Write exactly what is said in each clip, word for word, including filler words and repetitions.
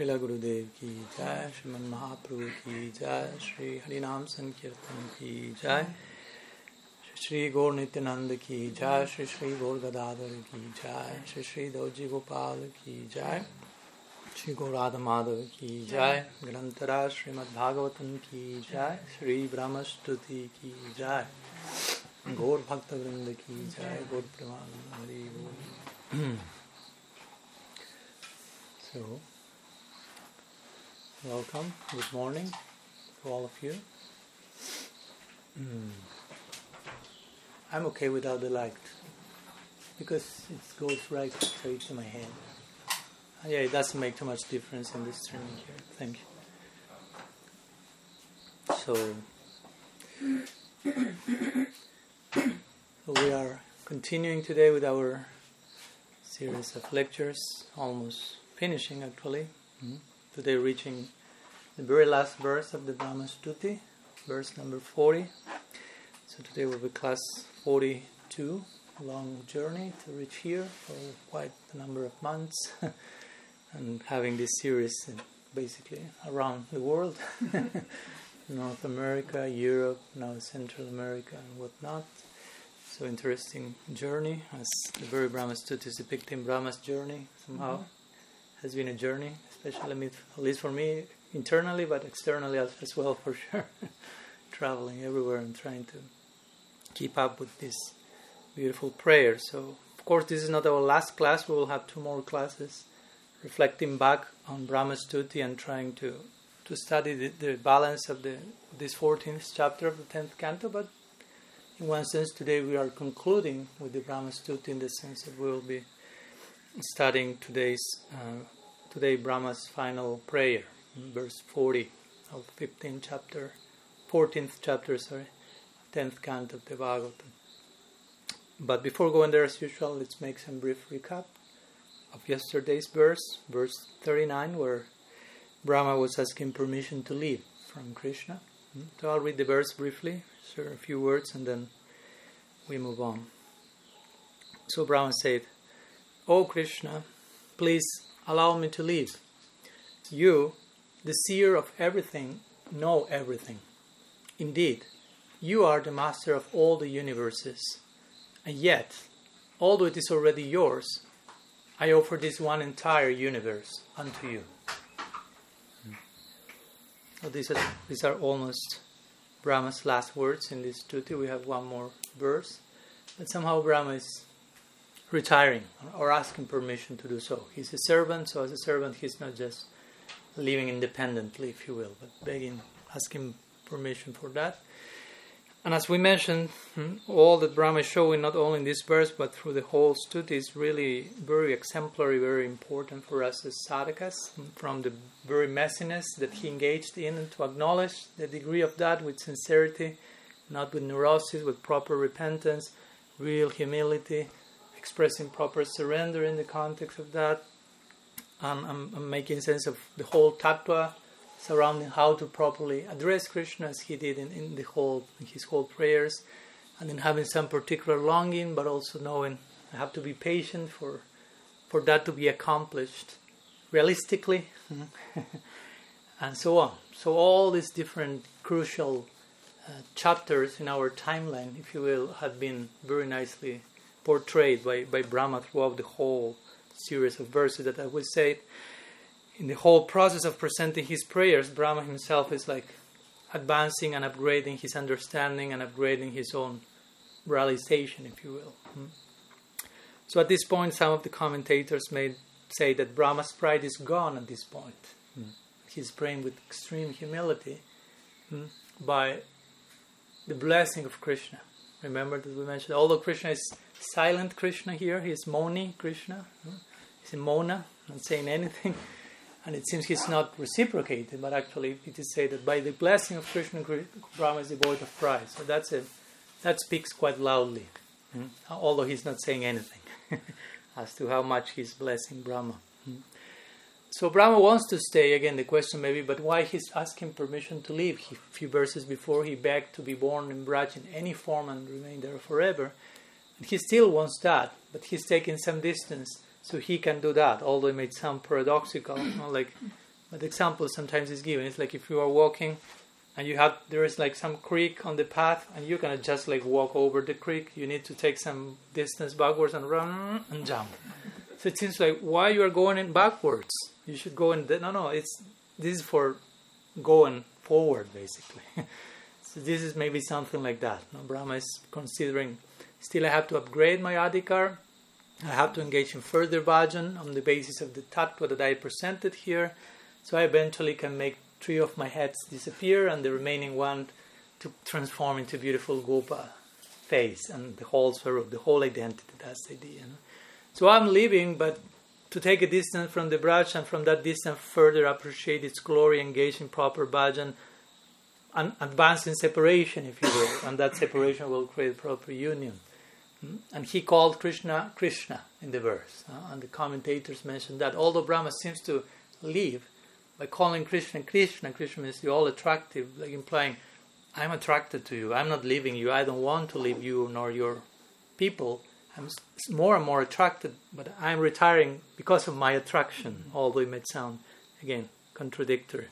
Srila Gurudev ki jai, Sriman Mahaprabhu ki jai, Shri Harinam Sankirtan ki jai, Shri Gaur Nityananda ki jai, Shri Shri Gaur Gadadhar ki jai, Shri Shri Dauji Gopal ki jai, Shri Gaur Radha Madhava ki jai, Grantara Srimad Bhagavatam ki jai, Shri Brahmastuti ki jai, Gaur Bhakta Vrinda ki jai, Gaur Pramananda Hari Bol. So, welcome, good morning to all of you. Mm. I'm okay without the light because it goes right straight to my head. Yeah, it doesn't make too much difference in the streaming here. Thank you. So, so we are continuing today with our series of lectures, almost finishing actually. Mm-hmm. Today reaching the very last verse of the Brahma Stuti, verse number forty. So today will be class forty-two, a long journey to reach here for quite a number of months and having this series basically around the world, North America, Europe, now Central America and whatnot. So interesting journey, as the very Brahma Stuti is depicting Brahma's journey somehow. Mm-hmm. Has been a journey, especially at least for me internally, but externally as well for sure. Traveling everywhere and trying to keep up with this beautiful prayer. So, of course, this is not our last class. We will have two more classes reflecting back on Brahma Stuti and trying to, to study the, the balance of the this fourteenth chapter of the tenth canto. But in one sense, today we are concluding with the Brahma Stuti in the sense that we will be studying today's uh, today Brahma's final prayer, verse forty of fifteenth chapter, fourteenth chapter, sorry, tenth canto of the Bhagavatam. But before going there, as usual, let's make some brief recap of yesterday's verse, verse thirty-nine, where Brahma was asking permission to leave from Krishna. So I'll read the verse briefly, share a few words, and then we move on. So Brahma said, "O Krishna, please allow me to leave. You, the seer of everything, know everything. Indeed, you are the master of all the universes. And yet, although it is already yours, I offer this one entire universe unto you." So these are, these are almost Brahma's last words in this stuti. We have one more verse. But somehow Brahma is retiring or asking permission to do so. He's a servant, so as a servant he's not just living independently, if you will, but begging, asking permission for that. And as we mentioned, all that Brahma is showing, not only in this verse, but through the whole stuti, is really very exemplary, very important for us as sadhakas, from the very messiness that he engaged in, and to acknowledge the degree of that with sincerity, not with neurosis, with proper repentance, real humility, expressing proper surrender in the context of that, and, and, and making sense of the whole tattva surrounding how to properly address Krishna, as he did in, in the whole in his whole prayers, and then having some particular longing, but also knowing I have to be patient for for that to be accomplished realistically, and so on. So all these different crucial uh, chapters in our timeline, if you will, have been very nicely portrayed by, by Brahma throughout the whole series of verses that I will say. In the whole process of presenting his prayers, Brahma himself is like advancing and upgrading his understanding and upgrading his own realization, if you will. So at this point, some of the commentators may say that Brahma's pride is gone at this point. He's praying with extreme humility by the blessing of Krishna. Remember that we mentioned, although Krishna is silent Krishna here, he's Moni Krishna, he's a Mona, not saying anything, and it seems he's not reciprocated, but actually it is said that by the blessing of Krishna, Brahma is devoid of pride. So that's a, that speaks quite loudly, hmm? although he's not saying anything as to how much he's blessing Brahma. Hmm? So Brahma wants to stay, again the question maybe, but why he's asking permission to leave? He, a few verses before he begged to be born in Braj in any form and remain there forever. And he still wants that, but he's taking some distance so he can do that, although it may sound paradoxical, you know, like But the example sometimes is given. It's like if you are walking and you have, there is like some creek on the path and you're going to just like walk over the creek. You need to take some distance backwards and run and jump. So it seems like, why you are going in backwards? You should go in, the, no, no, it's, this is for going forward basically. So this is maybe something like that. No, Brahma is considering, still I have to upgrade my adhikar. I have to engage in further bhajan on the basis of the tattva that I presented here. So I eventually can make three of my heads disappear and the remaining one to transform into beautiful Gopa face and the whole swarup, the whole identity. That's the idea. You know? So I'm leaving, but to take a distance from the Braj and from that distance further appreciate its glory, engage in proper bhajan, and advance in separation, if you will, and that separation will create proper union. And he called Krishna Krishna in the verse, uh, and the commentators mentioned that although Brahma seems to leave by calling Krishna Krishna, Krishna means you're all attractive, like implying I'm attracted to you, I'm not leaving you, I don't want to leave you nor your people, I'm more and more attracted, but I'm retiring because of my attraction, although it may sound again contradictory.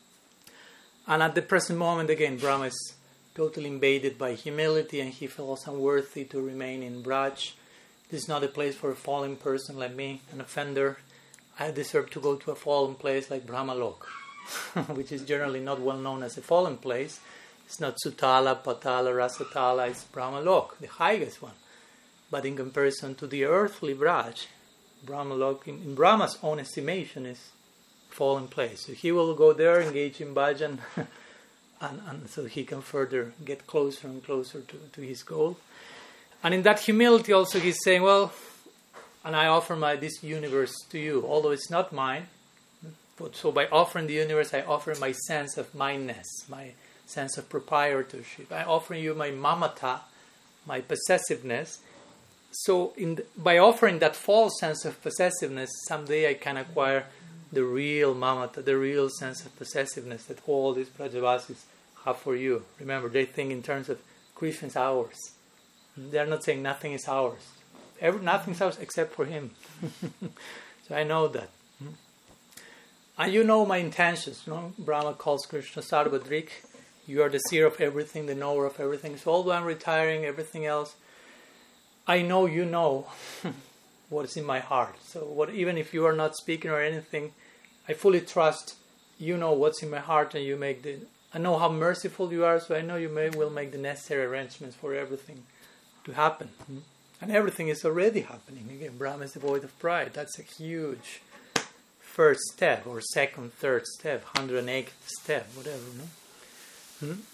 And at the present moment, again, Brahma is totally invaded by humility and he feels unworthy to remain in Braj. This is not a place for a fallen person like me, an offender. I deserve to go to a fallen place like Brahmalok, which is generally not well known as a fallen place. It's not Sutala, Patala, Rasatala, it's Brahmalok, the highest one. But in comparison to the earthly Braj, Brahmalok, in, in Brahma's own estimation, is fallen place. So he will go there, engage in bhajan, and, and so he can further get closer and closer to, to his goal. And in that humility also he's saying, well, and I offer my this universe to you, although it's not mine. But so by offering the universe, I offer my sense of mineness, my sense of proprietorship. I offer you my mamata, my possessiveness. So in the, by offering that false sense of possessiveness, someday I can acquire the real mamata, the real sense of possessiveness that all these Brajavasis have for you. Remember, they think in terms of Krishna's ours. They're not saying nothing is ours. Every, nothing's ours except for him. So I know that. And you know my intentions. You know? Brahma calls Krishna Sarvadrik. You are the seer of everything, the knower of everything. So although I'm retiring, everything else, I know you know what's in my heart. So what, even if you are not speaking or anything, I fully trust you know what's in my heart, and you make the. I know how merciful you are, so I know you may will make the necessary arrangements for everything to happen. Mm-hmm. And everything is already happening. Again, Brahma is devoid of pride. That's a huge first step, or second, third step, one hundred eighth step, whatever. No? Mm-hmm.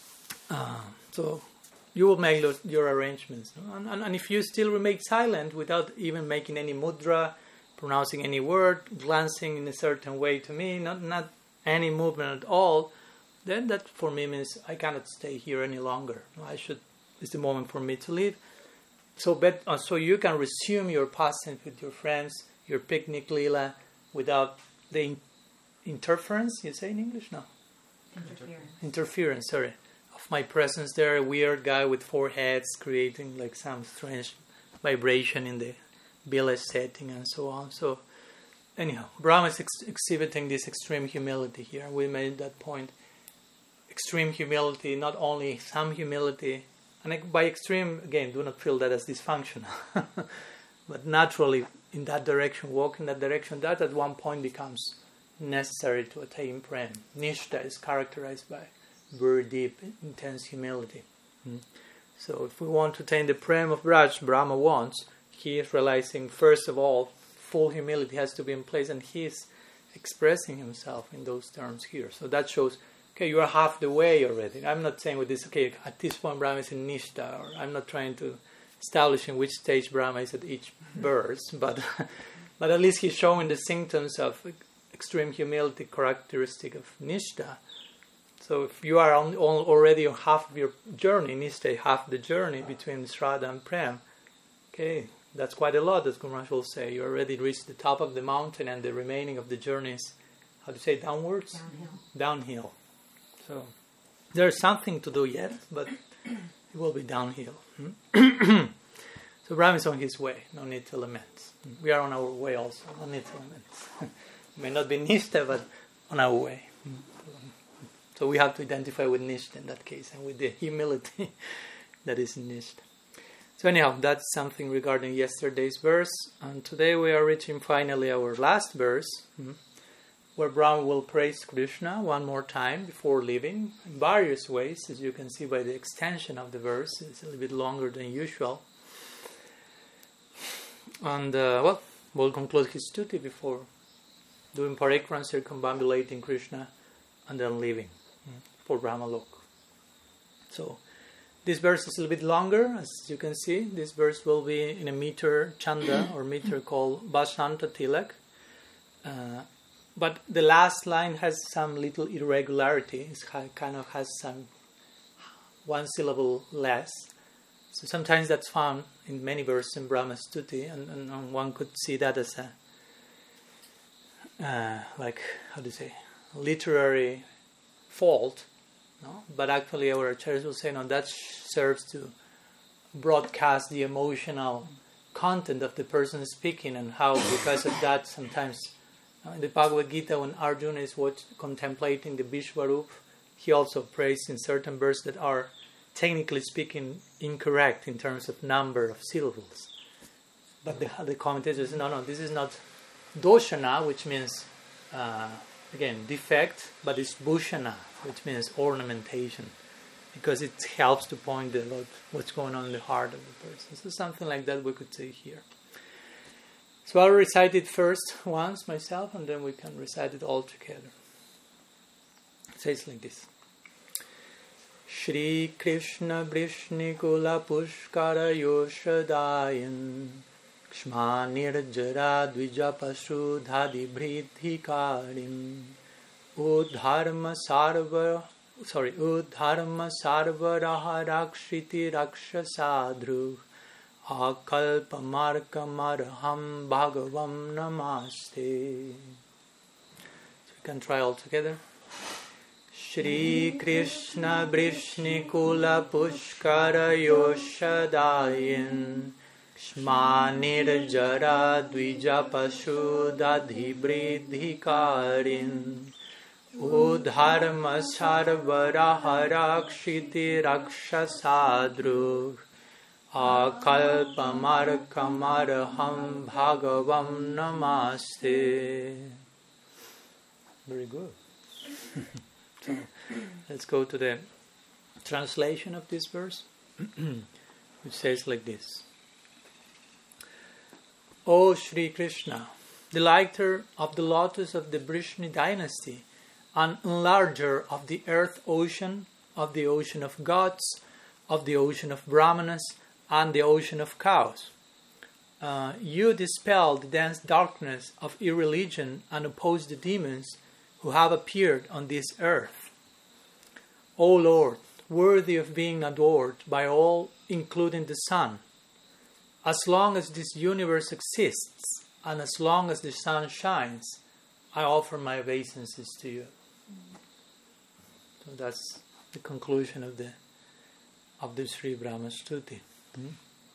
Uh, so you will make those, your arrangements. No? And, and, and if you still remain silent without even making any mudra, pronouncing any word, glancing in a certain way to me, not not any movement at all, then that for me means I cannot stay here any longer. I should. It's the moment for me to leave. So, but, uh, so you can resume your pastime with your friends, your picnic lila, without the in- interference. You say in English, no? Interference. Interference. Sorry, of my presence there. A weird guy with four heads, creating like some strange vibration in the village setting and so on. So anyhow, Brahma is ex- exhibiting this extreme humility here. We made that point. Extreme humility, not only some humility, and by extreme, again, do not feel that as dysfunctional, but naturally in that direction, walk in that direction, that at one point becomes necessary to attain prem. Nishta is characterized by very deep, intense humility. Mm. So if we want to attain the prem of Braj, Brahma wants, he is realizing, first of all, full humility has to be in place, and he is expressing himself in those terms here. So that shows, okay, you are half the way already. I'm not saying with this, okay, at this point Brahma is in Nishta, or I'm not trying to establish in which stage Brahma is at each verse, but but at least he's showing the symptoms of extreme humility characteristic of Nishta. So if you are on, on already on half of your journey, Nishta half the journey between Shraddha and Prem, okay, that's quite a lot, as Guru Maharaj will say. You already reached the top of the mountain, and the remaining of the journey is, how to say, downwards? Downhill. Downhill. So there's something to do yet, but it will be downhill. So Brahma is on his way. No need to lament. We are on our way also. No need to lament. It may not be Nishta, but on our way. So we have to identify with Nishtha in that case, and with the humility that is Nishtha. So anyhow, that's something regarding yesterday's verse. And today we are reaching finally our last verse, where Brahma will praise Krishna one more time before leaving in various ways, as you can see by the extension of the verse. It's a little bit longer than usual. And, uh, well, we'll conclude his stuti before doing parikram, circumambulating Krishna, and then leaving for Brahmalok. So, this verse is a little bit longer, as you can see. This verse will be in a meter chanda, or meter called Bashanta Tilak. Uh, but the last line has some little irregularity. It kind of has some one syllable less. So sometimes that's found in many verses in Brahma Stuti, and, and, and one could see that as a, uh, like, how do you say, literary fault. No? But actually our acharyas will say, no, that serves to broadcast the emotional content of the person speaking, and how because of that sometimes uh, in the Bhagavad Gita, when Arjuna is watch, contemplating the Vishwarup, he also prays in certain verses that are technically speaking incorrect in terms of number of syllables. But the, the commentators say, no, no, this is not doshana, which means uh, again defect, but it's bhushana, which means ornamentation, because it helps to point out what's going on in the heart of the person. So something like that we could say here. So I'll recite it first once myself, and then we can recite it all together. It says like this. Shri Krishna Vrishnikula Pushkara Yoshadayan Kshma Nirjara Dvijapashu Dhadi Bhridhikarim Udharma Sarva sorry Udharma Sarvaraha Rakshiti Rakshasadru Akalpamarkamarham Bhagavam Namaste. So we can try all together. Shri Krishna Vrishnikula Pushkara Yoshadayan Kshma Nirjara Dvijapashu Dadhi Bridhikarin Udharma Sarvaraha Rakshiti Rakshasadru Akalpamarkamarham Bhagavam Namaste. Very good. So, let's go to the translation of this verse, which says like this. O Shri Krishna, the lighter of the lotus of the Vrishni dynasty, and enlarger of the earth ocean, of the ocean of gods, of the ocean of brahmanas, and the ocean of cows. Uh, you dispel the dense darkness of irreligion and oppose the demons who have appeared on this earth. O Lord, worthy of being adored by all, including the sun, as long as this universe exists and as long as the sun shines, I offer my obeisances to you. So that's the conclusion of the of the Sri Brahma Stuti. Mm-hmm.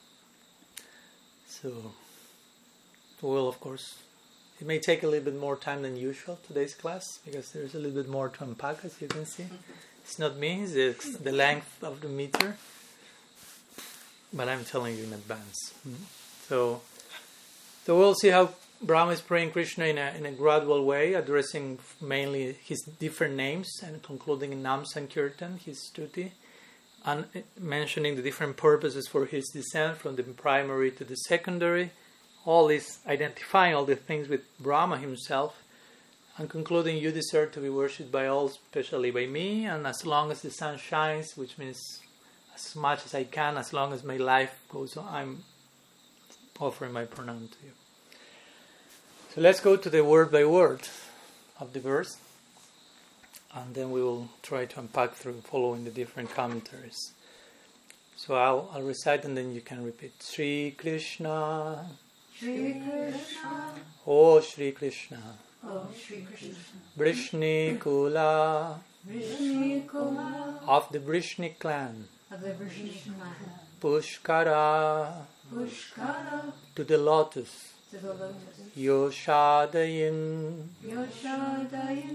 So, well, of course, it may take a little bit more time than usual, today's class, because there's a little bit more to unpack, as you can see. It's not me, it's the length of the meter, but I'm telling you in advance. Mm-hmm. So, so we'll see how Brahma is praying Krishna in a, in a gradual way, addressing mainly his different names and concluding in Nam Sankirtan, his stuti, and mentioning the different purposes for his descent from the primary to the secondary. All this, identifying all the things with Brahma himself, and concluding, you deserve to be worshipped by all, especially by me, and as long as the sun shines, which means as much as I can, as long as my life goes on, I'm offering my pranam to you. So let's go to the word by word of the verse, and then we will try to unpack through following the different commentaries. So I'll, I'll recite and then you can repeat. Shri Krishna, Shri Krishna, O Shri Krishna, O Shri Krishna, Vrishni Kula, Vrishni Kula, of the Vrishni clan, of the Vrishni clan, Pushkara, Pushkara, to the lotus, to the lotus, Yoshadayin, Yoshadayan,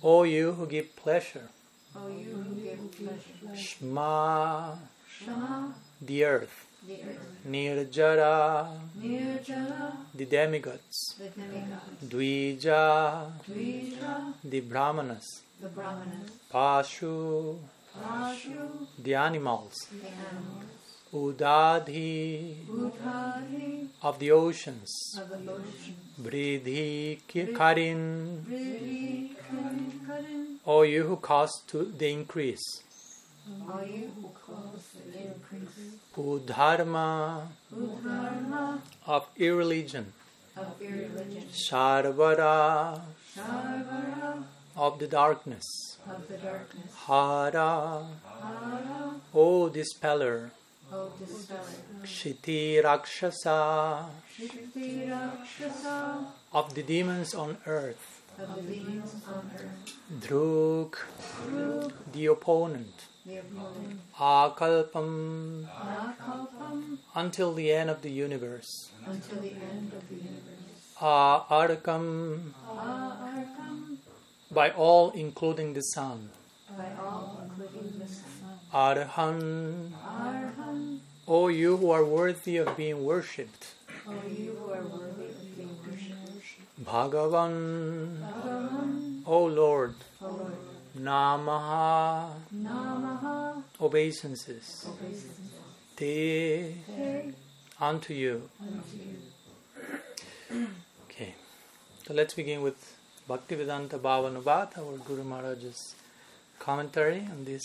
O you who give pleasure. O you who give pleasure. Shma, Shama, the earth. the earth. Nirjara, Nirjara, the demigods. the demigods. Dvija, Dvija, the brahmanas. the brahmanas. Pashu, Pashu, the animals. the animals. Udadhi, Udhari, of the oceans. of the ocean. Bridhi, Karin, Riddhi, Karin, Karin. O you who cause to the increase. O you who cause the increase. Udharma, Udharma, of irreligion. of irreligion. Sharvara, Sarvara, of the darkness. of the darkness. Hara, Hara, O dispeller. O dispeller. Kshiti Rakshasa, Shakti Rakshasa, of the demons on earth. of the demons on earth. Druk, Through the opponent. the opponent. Akalpam, Akalpam, until the end of the universe. until the end of the universe. Aarkam, Arkham, by all including the sun. by all including the sun. Arhan, Arham, O you who are worthy of being worshipped. O you who are worthy of being worshipped. Bhagavan, Bhagavan, O Lord. O Lord. Namaha, Namaha, obeisances. obeisance. Te, Te, unto you. unto you. Okay, so let's begin with Bhaktivedanta Bhavanubhat, our Guru Maharaj's commentary on this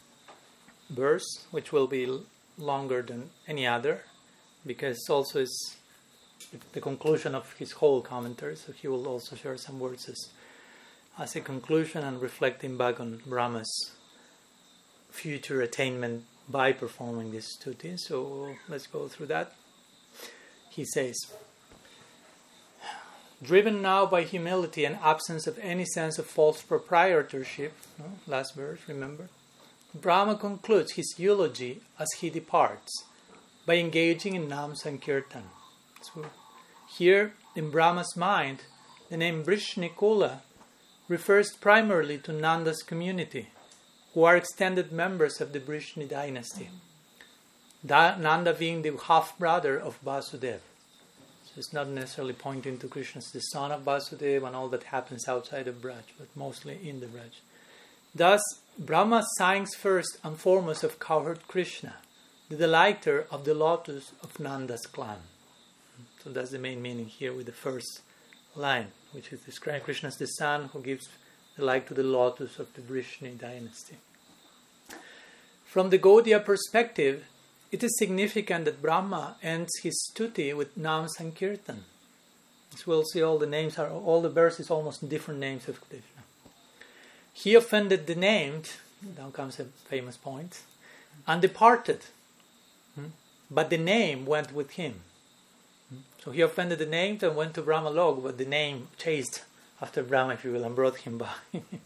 verse, which will be l- longer than any other, because also is the conclusion of his whole commentary, so he will also share some words as, as a conclusion and reflecting back on Brahma's future attainment by performing this stuti. So let's go through that. He says, driven now by humility and absence of any sense of false proprietorship, no? Last verse, remember? Brahma concludes his eulogy as he departs by engaging in Nam Sankirtan. So here, in Brahma's mind, the name Vrishnikula refers primarily to Nanda's community, who are extended members of the Vrishni dynasty. Da- Nanda being the half-brother of Vasudeva. So it's not necessarily pointing to Krishna as the son of Vasudeva and all that happens outside of Braj, but mostly in the Braj. Thus, Brahma sings first and foremost of cowherd Krishna, the delighter of the lotus of Nanda's clan. So that's the main meaning here with the first line, which is describing Krishna as the son who gives delight to the lotus of the Vrishni dynasty. From the Gaudiya perspective, it is significant that Brahma ends his stuti with Nam Sankirtan. As we'll see, all the names are all the verses almost different names of Krishna. He offended the named, now comes a famous point, and departed. Hmm? But the name went with him. Hmm? So he offended the named and went to Brahmalok, but the name chased after Brahma, if you will, and brought him back.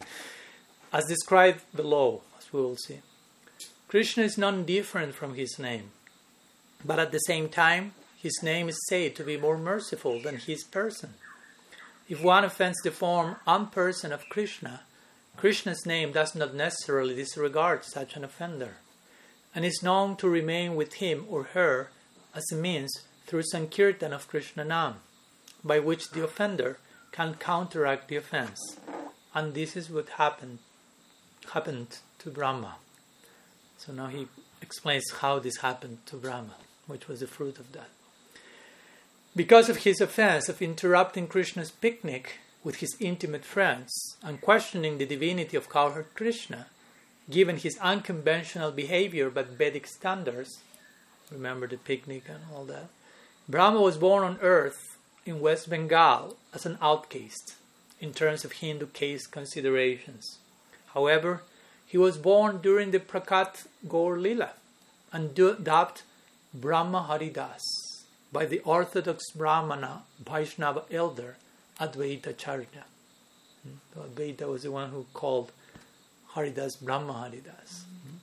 As described below, as we will see. Krishna is none different from his name, but at the same time, his name is said to be more merciful than his person. If one offends the form and person of Krishna, Krishna's name does not necessarily disregard such an offender, and is known to remain with him or her as a means through Sankirtan of Krishna Nam, by which the offender can counteract the offense. And this is what happened happened to Brahma. So now he explains how this happened to Brahma, which was the fruit of that. Because of his offense of interrupting Krishna's picnic with his intimate friends and questioning the divinity of cowherd Krishna, given his unconventional behavior by Vedic standards, remember the picnic and all that, Brahma was born on earth in West Bengal as an outcast in terms of Hindu caste considerations. However, he was born during the Prakat Gaur Lila and dubbed Brahma Haridas by the orthodox Brahmana Vaishnava elder Advaita Charya. So Advaita was the one who called Haridas Brahma Haridas.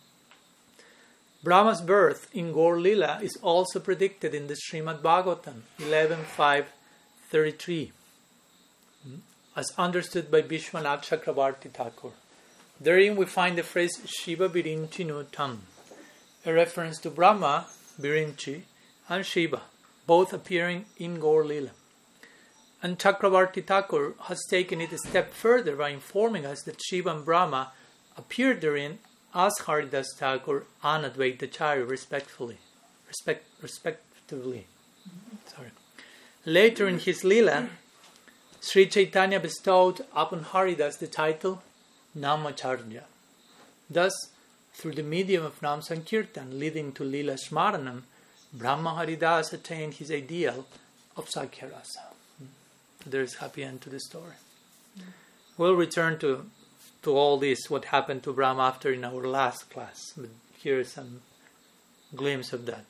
Brahma's birth in Gaur Lila is also predicted in the Srimad Bhagavatam eleven five thirty-three. as understood by Vishwanath Chakravarti Thakur. Therein we find the phrase Shiva Virinchi no Tam, a reference to Brahma, Virinchi, and Shiva, both appearing in Gaur Lila. And Chakravarti Thakur has taken it a step further by informing us that Shiva and Brahma appeared therein as Haridas Thakur and Advaita Charya respectively. Respect, respectively. Sorry. Later in his Lila, Sri Chaitanya bestowed upon Haridas the title Namacharya. Thus, through the medium of Nam Sankirtan leading to Lila Smaranam, Brahma Haridas attained his ideal of Sakhya Rasa. There is happy end to the story. We'll return to to all this, what happened to Brahma after in our last class. But here is some glimpse of that.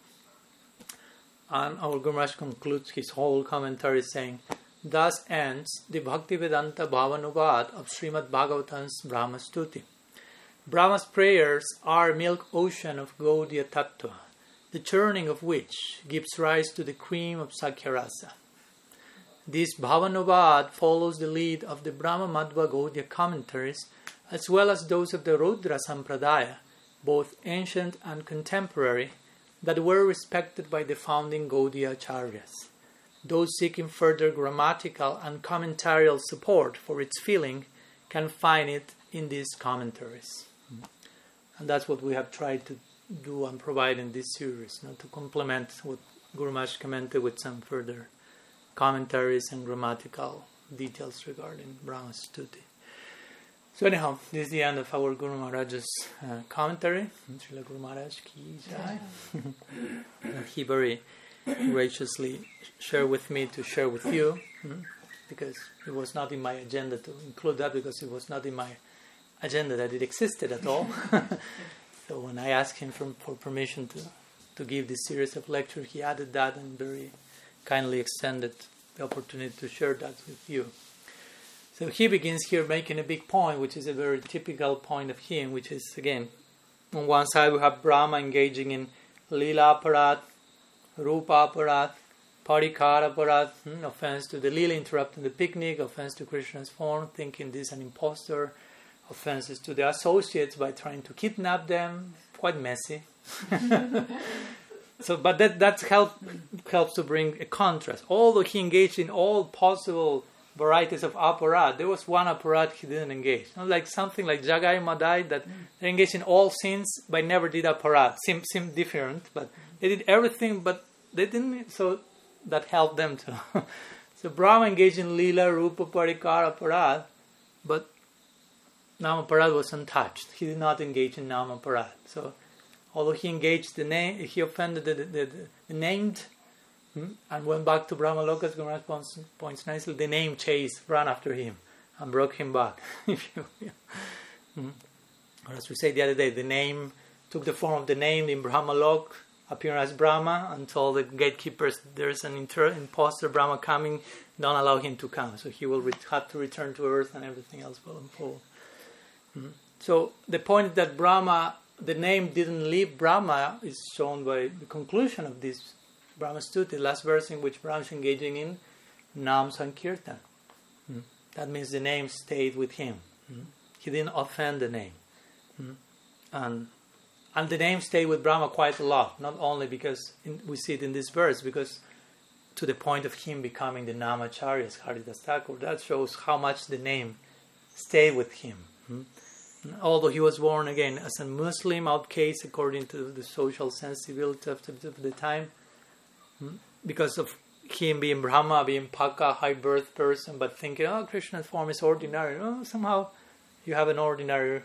And our Guru Maharaj concludes his whole commentary saying, thus ends the Bhaktivedanta Bhavanuvad of Srimad Bhagavatam's Brahma Stuti. Brahma's prayers are a milk ocean of Gaudiya Tattva, the churning of which gives rise to the cream of Sakhya Rasa. This Bhavanuvad follows the lead of the Brahma Madhva Gaudiya commentaries as well as those of the Rudra Sampradaya, both ancient and contemporary, that were respected by the founding Gaudiya Acharyas. Those seeking further grammatical and commentarial support for its feeling can find it in these commentaries. And that's what we have tried to do and provide in this series, you know, to complement what Guru Maharaj commented with some further commentaries and grammatical details regarding Brahma Stuti. So anyhow, this is the end of our Guru Maharaj's uh, commentary. Srila Guru Maharaj ki jai. He very graciously shared with me to share with you, hmm, because it was not in my agenda to include that, because it was not in my agenda that it existed at all. So when I asked him for, for permission to, to give this series of lectures, he added that and very kindly extended the opportunity to share that with you. So he begins here making a big point, which is a very typical point of him, which is, again, on one side we have Brahma engaging in Lila Aparat, Rupa Aparat, Parikara Aparat, hmm, offense to the Lila, interrupting the picnic, offense to Krishna's form, thinking this is an impostor, offenses to the associates by trying to kidnap them, quite messy. So, but that that help, helps to bring a contrast. Although he engaged in all possible varieties of aparat, there was one aparat he didn't engage. Not like something like Jagai Madai, that they engaged in all sins but never did aparat. Seem seem different, but they did everything, but they didn't. So that helped them too. So Brahma engaged in Lila, Rupa, Parikara, aparat, but Nama aparat was untouched. He did not engage in Nama aparat. So although he engaged the name, he offended the, the, the, the named, hmm, and went back to Brahma Lokas. Guru Maharaj points, points nicely, the name chased, ran after him, and broke him back. If you will. Hmm. Or as we said the other day, the name took the form of the name in Brahma Lok, appearing as Brahma, and told the gatekeepers, there's an inter- imposter Brahma coming, don't allow him to come. So he will re- have to return to earth and everything else will unfold. Hmm. So the point is that Brahma, the name didn't leave Brahma, is shown by the conclusion of this Brahma Stuti, the last verse in which Brahma is engaging in Nam Sankirtan. Hmm. That means the name stayed with him. Hmm. He didn't offend the name. Hmm. And and the name stayed with Brahma quite a lot, not only because in, we see it in this verse, because to the point of him becoming the Namacharya, Haridas Thakur, that shows how much the name stayed with him. Hmm. Although he was born again as a Muslim outcast according to the social sensibility of the, of the time, because of him being Brahma, being Paka, high birth person, but thinking, oh, Krishna's form is ordinary. Oh, somehow you have an ordinary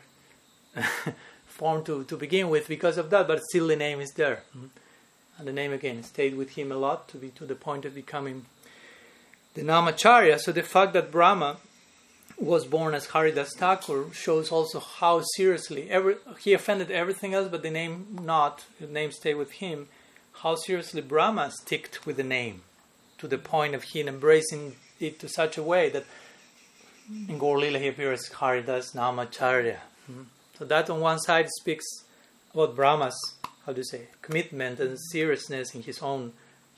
form to, to begin with because of that, but still the name is there. And the name again stayed with him a lot to be to the point of becoming the Namacharya. So the fact that Brahma was born as Haridas Thakur shows also how seriously every, he offended everything else, but the name not, the name stayed with him. How seriously Brahma sticked with the name, to the point of him embracing it to such a way that in Gaur Lila he appears as Haridas Namacharya. Mm-hmm. So that on one side speaks about Brahma's, how do you say, commitment and seriousness in his own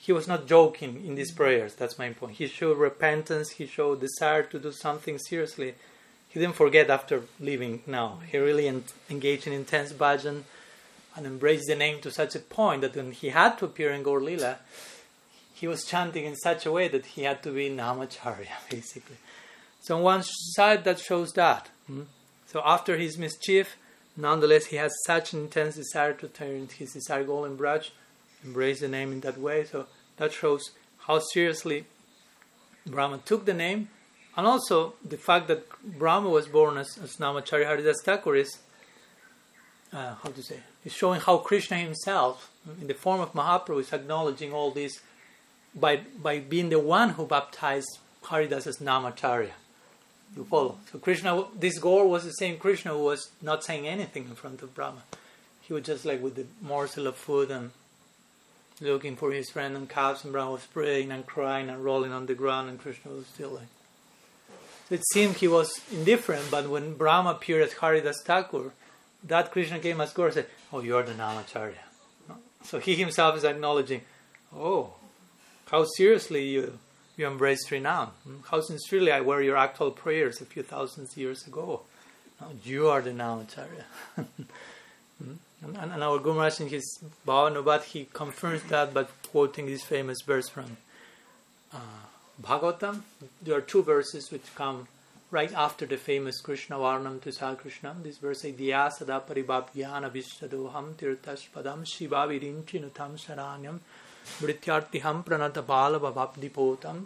he was not joking in these prayers. That's my point. He showed repentance. He showed desire to do something seriously. He didn't forget after leaving now. He really en- engaged in intense bhajan and embraced the name to such a point that when he had to appear in Gaur Lila, he was chanting in such a way that he had to be Namacharya, basically. So on one side, that shows that. Hmm? So after his mischief, nonetheless, he has such an intense desire to turn his desire golden Braj, embrace the name in that way. So that shows how seriously Brahma took the name. And also the fact that Brahma was born as, as Namacharya Haridas Thakur is, uh, how to say, is showing how Krishna himself, in the form of Mahaprabhu, is acknowledging all this by by being the one who baptized Haridas as Namacharya. You follow? So Krishna, this Gaur was the same Krishna who was not saying anything in front of Brahma. He was just like with the morsel of food and looking for his friend and calves, and Brahma was praying and crying and rolling on the ground, and Krishna was still like. So it seemed he was indifferent, but when Brahma appeared as Haridas Thakur, that Krishna came as Gaur and said, "Oh, you are the Namacharya." So he himself is acknowledging, "Oh, how seriously you you embrace renown. How sincerely I were your actual prayers a few thousand years ago. Now you are the Namacharya." and, and our Guru Maharaj in his Bhavanubat, he confirms that by quoting this famous verse from uh, Bhagavatam. There are two verses which come right after the famous Krishna Varnam Tusal Krishnam. This verse says, Diya sada paribhapyana vishtadoham tirtashpadam shiva virinchinutam saranyam vrityartiham pranata bala bhavabdipotam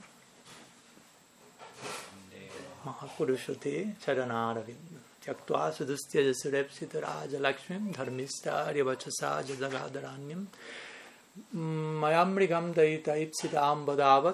mahapurushate charanaravinda tyaktva sudustya jasurepsita raja lakshmim dharmista aryavachasa jadagadharanyam mayamrigam daita ipsitam badavat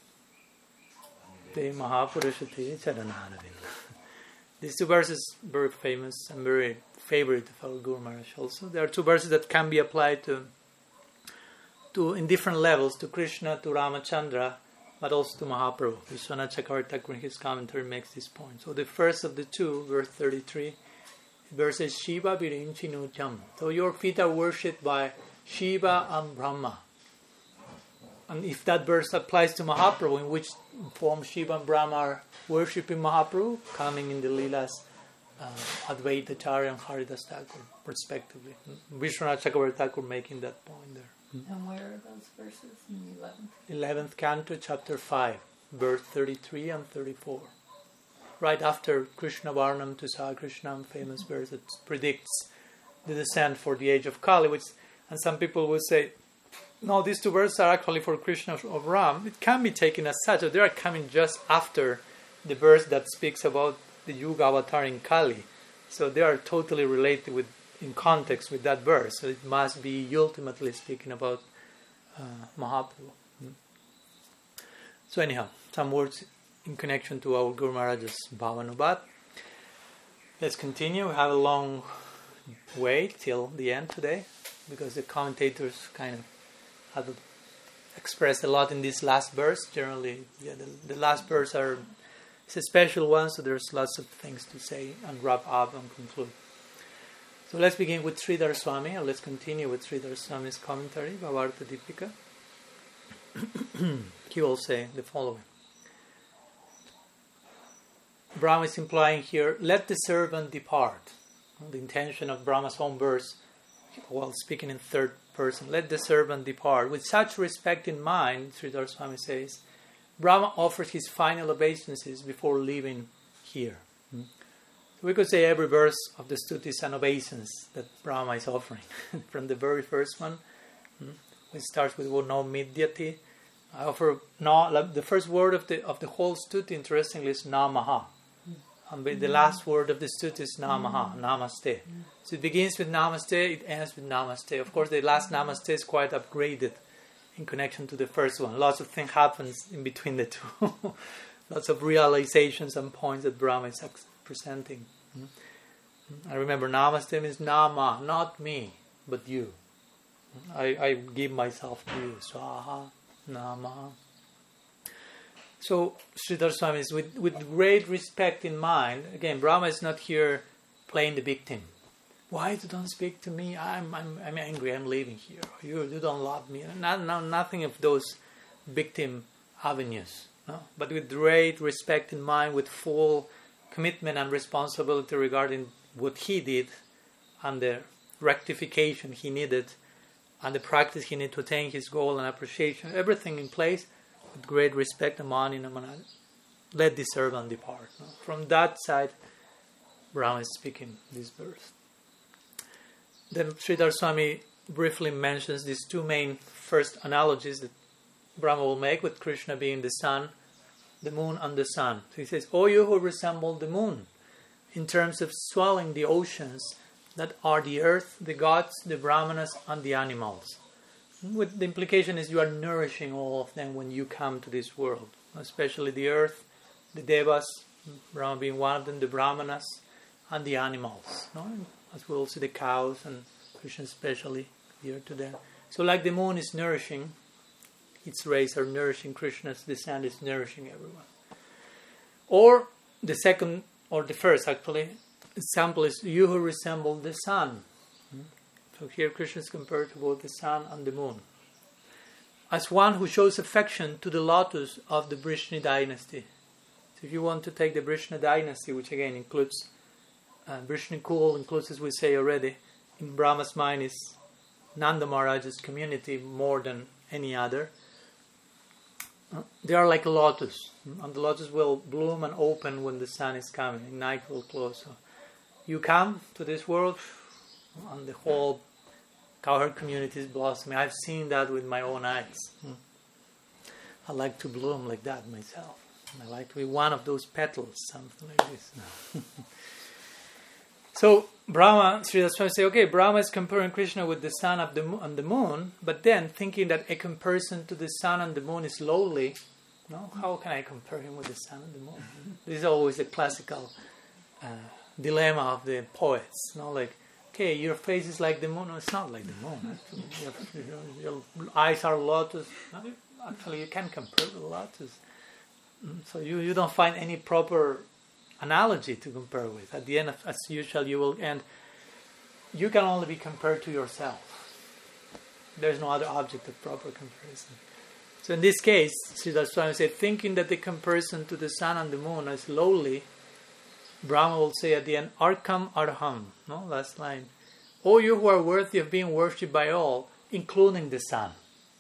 te mahapurushate charanaravinda. These two verses are very famous and very favorite of our Guru Maharaj also. There are two verses that can be applied to to in different levels, to Krishna, to Ramachandra, but also to Mahaprabhu. Vishwanath Chakravarti Thakur in his commentary makes this point. So the first of the two, verse thirty-three, verse says, Shiva virinchinutyam. So your feet are worshipped by Shiva and Brahma. And if that verse applies to Mahaprabhu, in which form Shiva and Brahma are worshipping Mahaprabhu, coming in the Leelas, uh, Advaita Acharya and Haridas Thakur, respectively. Vishwanath Chakravarti Thakur making that point there. And where are those verses? In the eleventh? eleventh canto, chapter five, verse thirty-three and thirty-four. Right after Krishna Varnam Tusa Krishnam, famous verse that predicts the descent for the age of Kali, which, and some people will say, no, these two verses are actually for Krishna of Ram. It can be taken as such, that they are coming just after the verse that speaks about the Yuga avatar in Kali. So they are totally related with, in context with that verse. So it must be ultimately speaking about uh, Mahaprabhu. Hmm. So anyhow, some words in connection to our Guru Maharaj's Bhavanubat. Let's continue. We have a long way till the end today, because the commentators kind of have expressed a lot in this last verse. Generally, yeah, the, the last verse are it's a special one, so there's lots of things to say and wrap up and conclude. So let's begin with Sridhar Swami, and let's continue with Sridhar Swami's commentary, Bhavarta Dipika. He will say the following. Brahma is implying here, let the servant depart. The intention of Brahma's own verse, while speaking in third person, let the servant depart. With such respect in mind, Sridhar Swami says, Brahma offers his final obeisances before leaving here. Hmm? We could say every verse of the stuti is an obeisance that Brahma is offering. From the very first one, hmm, which starts with no midyati. I offer no. The first word of the of the whole stuti, interestingly, is namaha, and the last word of the stuti is namaha, namaste. So it begins with namaste, it ends with namaste. Of course, the last namaste is quite upgraded in connection to the first one. Lots of things happens in between the two. Lots of realizations and points that Brahma is presenting. I remember namaste means nama, not me, but you. I, I give myself to you. Swaha, nama. So Sridhar Swami is with, with great respect in mind. Again, Brahma is not here playing the victim. why you don't speak to me? I'm I'm I'm angry. I'm leaving here. You you don't love me. Not, not nothing of those victim avenues. No? But with great respect in mind, with full commitment and responsibility regarding what he did and the rectification he needed and the practice he needed to attain his goal and appreciation. Everything in place with great respect and mind. Let the servant depart. No? From that side, Brahma is speaking this verse. Then Sridhar Swami briefly mentions these two main first analogies that Brahma will make, with Krishna being the sun, the moon and the sun. So he says, O you who resemble the moon, in terms of swelling the oceans that are the earth, the gods, the brahmanas and the animals. With the implication is you are nourishing all of them when you come to this world, especially the earth, the devas, Brahma being one of them, the brahmanas and the animals. No? As we will see the cows and Krishna especially here to them. So like the moon is nourishing, its rays are nourishing Krishna, the sun is nourishing everyone. Or the second, or the first actually, example is you who resemble the sun. So here Krishna is compared to both the sun and the moon. As one who shows affection to the lotus of the Vrishni dynasty. So if you want to take the Vrishni dynasty, which again includes uh, Vrishni Kul, includes, as we say already, in Brahma's mind is Nanda Maharaj's community more than any other. Uh, they are like a lotus, and the lotus will bloom and open when the sun is coming, and night will close. So you come to this world, and the whole cowherd community is blossoming. I've seen that with my own eyes. I like to bloom like that myself. I like to be one of those petals, something like this. So Brahma, Sridhar Swami say, okay, Brahma is comparing Krishna with the sun of the mo- and the moon, but then thinking that a comparison to the sun and the moon is lowly. No, how can I compare him with the sun and the moon? This is always a classical uh, dilemma of the poets. No, like, okay, your face is like the moon. No, it's not like the moon. Actually, your, your eyes are lotus. No, actually, you can't compare the lotus. So you, you don't find any proper analogy to compare with. At the end, of, as usual, you will end. You can only be compared to yourself. There's no other object of proper comparison. So in this case, Sridhar Swami said, thinking that the comparison to the sun and the moon is lowly, Brahma will say at the end, Arkam Arham. No, last line. O you who are worthy of being worshipped by all, including the sun.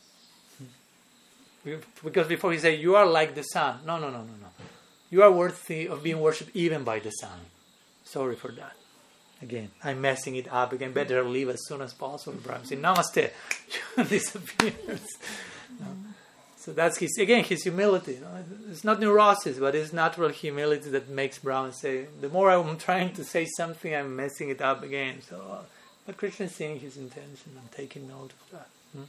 Because before he said, you are like the sun. No, no, no, no, no. You are worthy of being worshipped even by the sun. Sorry for that. Again, I'm messing it up again. Better leave as soon as possible. Brahma says, Namaste. Disappears. No. So that's his, again, his humility. No? It's not neurosis, but it's natural humility that makes Brahma say, the more I'm trying to say something, I'm messing it up again. So, uh, but Krishna is seeing his intention and taking note of that. Hmm?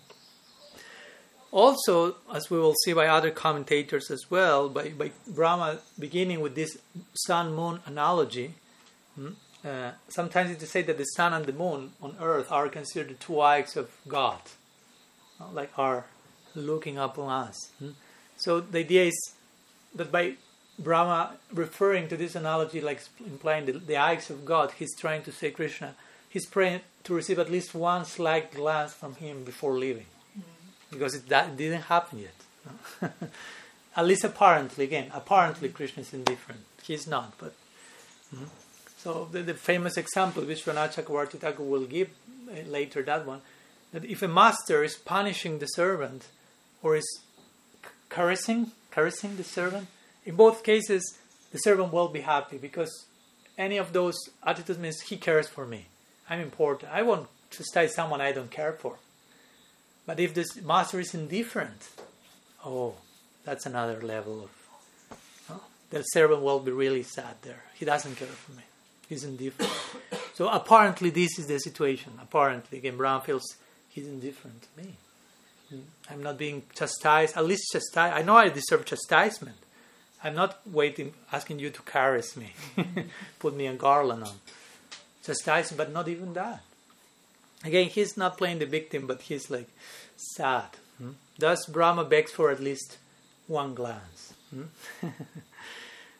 Also, as we will see by other commentators as well, by, by Brahma beginning with this sun-moon analogy, hmm, uh, sometimes it is said that the sun and the moon on earth are considered the two eyes of God, uh, like are looking upon us. Hmm? So the idea is that by Brahma referring to this analogy, like implying the, the eyes of God, he's trying to say Krishna, he's praying to receive at least one slight glance from him before leaving. Because it, that didn't happen yet. No? At least apparently, again, apparently Krishna is indifferent. He's not, but... Mm-hmm. So the, the famous example, which Vishwanath Chakravarti Thakur will give uh, later, that one, that if a master is punishing the servant, or is caressing, caressing the servant, in both cases, the servant will be happy, because any of those attitudes means he cares for me. I'm important. I won't chastise someone I don't care for. But if this master is indifferent, oh, that's another level of... Oh, the servant will be really sad there. He doesn't care for me. He's indifferent. So apparently this is the situation. Apparently, again, Brahma feels he's indifferent to me. I'm not being chastised. At least chastised. I know I deserve chastisement. I'm not waiting, asking you to caress me. Put me a garland on. Chastisement, but not even that. Again, he's not playing the victim, but he's like sad. Hmm? Thus, Brahma begs for at least one glance. Hmm?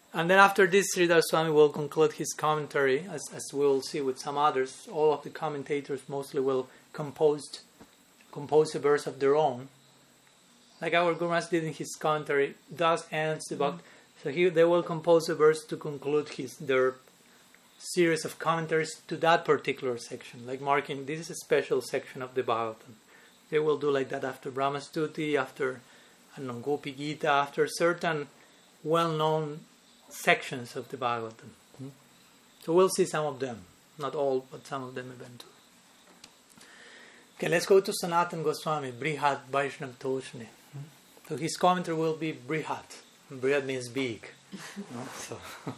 And then after this, Sridhar Swami will conclude his commentary, as, as we will see with some others. All of the commentators mostly will compose, compose a verse of their own. Like our Guru Maharaj did in his commentary, thus ends the Bhakti. So here they will compose a verse to conclude his their series of commentaries to that particular section, like marking this is a special section of the Bhagavatam. They will do like that after Brahma Stuti, after I don't know, Gopi Gita, after certain well-known sections of the Bhagavatam. Hmm? So we'll see some of them, not all, but some of them eventually. Okay, let's go to Sanatana Goswami, Brihat Vaishnav Toshne. Hmm? So his commentary will be Brihat. Brihat means big. No? So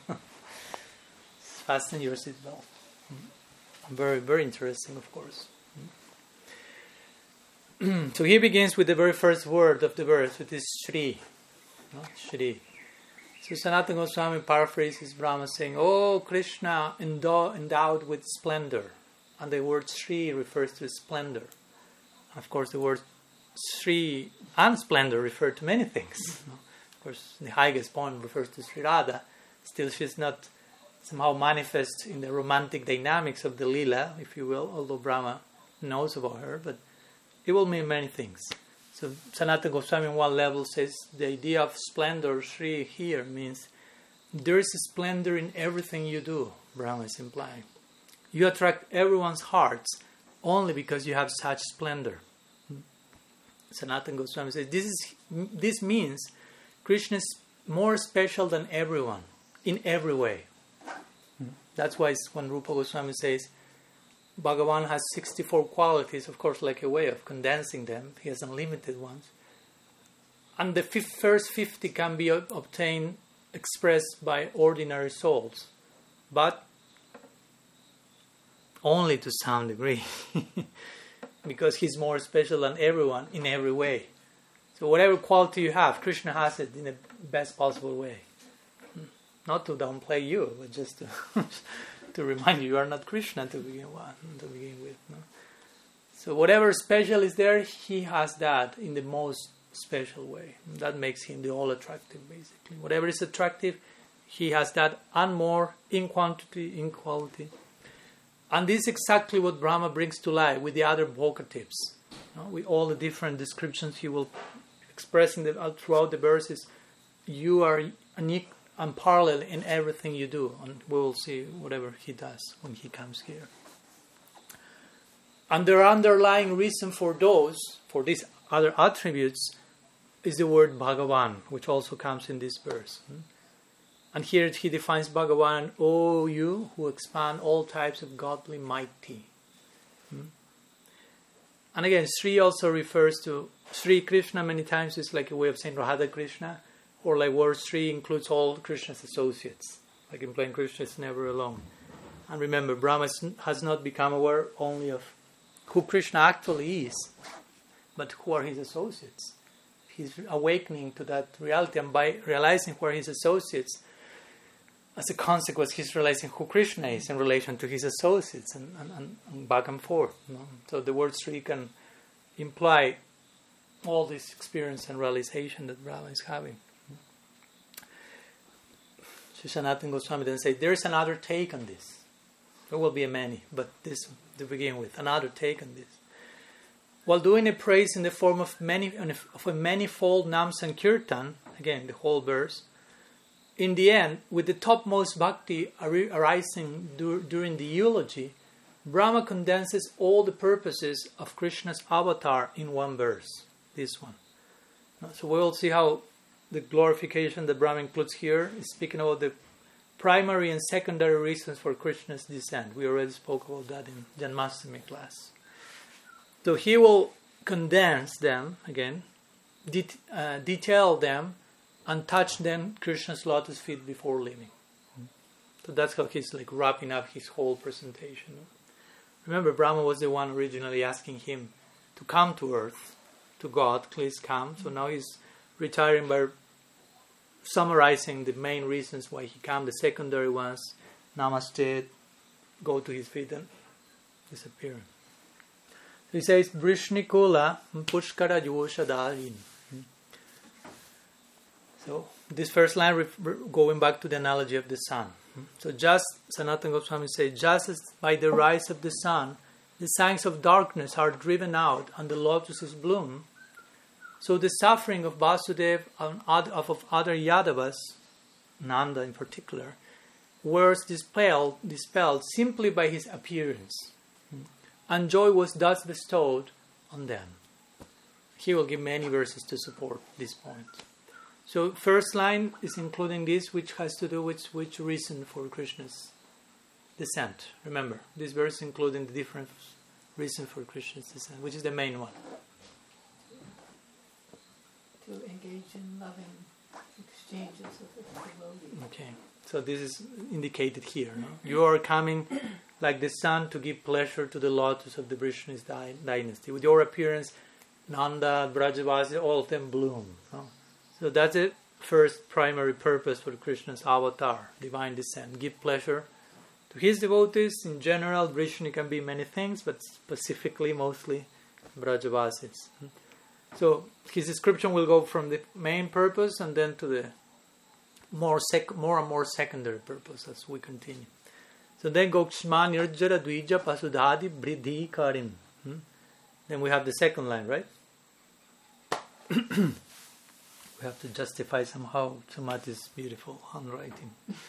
fasten your seatbelt. Hmm? Very, very interesting, of course. Hmm? So he begins with the very first word of the verse, which is Shri. No? Shri. So Sanatana Goswami paraphrases Brahma saying, "Oh Krishna, endow- endowed with splendor." And the word Sri refers to splendor. And of course, the word Sri and splendor refer to many things. Mm-hmm. Of course, the highest point refers to Sri Radha. Still, she's not somehow manifest in the romantic dynamics of the Leela, if you will, although Brahma knows about her, but it will mean many things. So Sanatana Goswami on one level says the idea of splendor, Sri, here means there is a splendor in everything you do, Brahma is implying. You attract everyone's hearts only because you have such splendor. Sanatana Goswami says this is this means Krishna is more special than everyone in every way. That's why when Rupa Goswami says Bhagavan has sixty-four qualities, of course, like a way of condensing them. He has unlimited ones. And the fifth, first fifty can be obtained, expressed by ordinary souls. But only to some degree. Because he's more special than everyone in every way. So whatever quality you have, Krishna has it in the best possible way. Not to downplay you, but just to... to remind you, you are not Krishna to begin with. To begin with no? So whatever special is there, he has that in the most special way. That makes him the all attractive, basically. Whatever is attractive, he has that and more in quantity, in quality. And this is exactly what Brahma brings to light with the other vocatives. No? With all the different descriptions he will express in the, throughout the verses, you are unique and parallel in everything you do, and we will see whatever he does when he comes here. And the underlying reason for those, for these other attributes, is the word Bhagavan, which also comes in this verse. And here he defines Bhagavan, O you who expand all types of godly mighty. And again, Sri also refers to Sri Krishna many times is like a way of saying Radha Krishna. Or like word Sri includes all Krishna's associates. Like implying Krishna is never alone. And remember, Brahma has not become aware only of who Krishna actually is, but who are his associates. He's awakening to that reality, and by realizing who are his associates, as a consequence, he's realizing who Krishna is in relation to his associates, and, and, and back and forth. You know? So the word Sri can imply all this experience and realization that Brahma is having. Sanatana Goswami then say, there is another take on this. There will be a many, but this to begin with, another take on this. While doing a praise in the form of many of a manifold Nam Sankirtan, again the whole verse, in the end, with the topmost bhakti arising dur- during the eulogy, Brahma condenses all the purposes of Krishna's avatar in one verse. This one. So we will see how the glorification that Brahma includes here is speaking about the primary and secondary reasons for Krishna's descent. We already spoke about that in Janmashtami class. So he will condense them, again, det- uh, detail them, and touch them Krishna's lotus feet before leaving. So that's how he's like wrapping up his whole presentation. Remember, Brahma was the one originally asking him to come to earth, to God, please come. So now he's retiring by summarizing the main reasons why he came, the secondary ones, namaste, go to his feet and disappear. So he says, Vrishnikula Pushkara Yoshadarin. So this first line ref- going back to the analogy of the sun. So just, Sanatana Goswami says, just as by the rise of the sun, the signs of darkness are driven out and the lotuses bloom, so the suffering of Vasudeva and of other Yadavas, Nanda in particular, was dispelled, dispelled simply by his appearance. And joy was thus bestowed on them. He will give many verses to support this point. So first line is including this, which has to do with which reason for Krishna's descent. Remember, this verse is including the different reason for Krishna's descent, which is the main one. To engage in loving exchanges with the devotee. Okay, so this is indicated here. No? You are coming like the sun to give pleasure to the lotus of the Vishnu's dy- dynasty. With your appearance, Nanda, Brajavasi, all of them bloom. No? So that's the first primary purpose for Krishna's avatar, divine descent. Give pleasure to his devotees. In general, Vishnu can be many things, but specifically, mostly, Brajavasis. So his description will go from the main purpose and then to the more sec- more and more secondary purpose as we continue. So then Gokshma Nirjara Dvija Pasudhadi Bridhi Karim. Hmm? Then we have the second line, right? We have to justify somehow Sumati's beautiful handwriting.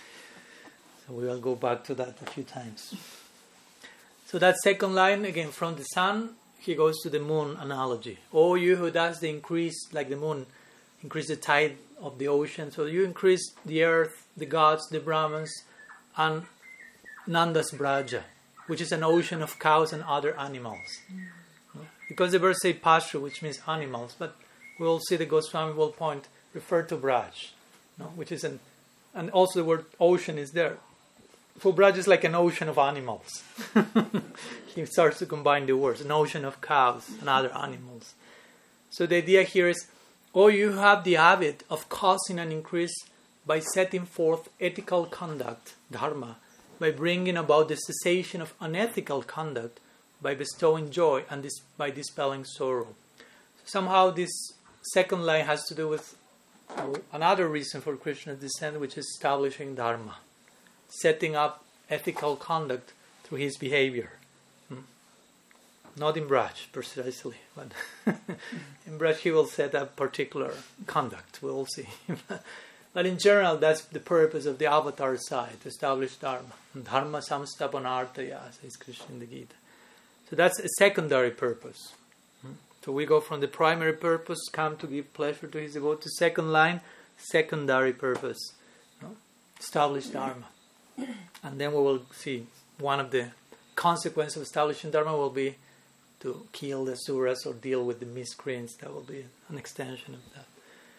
So we will go back to that a few times. So that second line, again, from the sun, he goes to the moon analogy. Oh, you who does the increase, like the moon, increase the tide of the ocean. So you increase the earth, the gods, the Brahmins, and Nanda's Braja, which is an ocean of cows and other animals. Mm. Because the verse say Pashu, which means animals, but we will see the Goswami will point, refer to Braj, no? Which is an, and also the word ocean is there. For Braj is like an ocean of animals. He starts to combine the words, an ocean of cows and other animals. So the idea here is, oh, you have the habit of causing an increase by setting forth ethical conduct, dharma, by bringing about the cessation of unethical conduct, by bestowing joy and dis- by dispelling sorrow. Somehow this second line has to do with another reason for Krishna's descent, which is establishing dharma, setting up ethical conduct through his behavior. Hmm? Not in Braj, precisely, but in Braj he will set up particular conduct, we'll see. But in general, that's the purpose of the avatar side, to establish dharma. Dharma samstapanartaya, says Krishna in the Gita. So that's a secondary purpose. So we go from the primary purpose, come to give pleasure to his devotee. Second line, secondary purpose, no? Establish dharma. And then we will see one of the consequences of establishing dharma will be to kill the suras or deal with the miscreants. That will be an extension of that.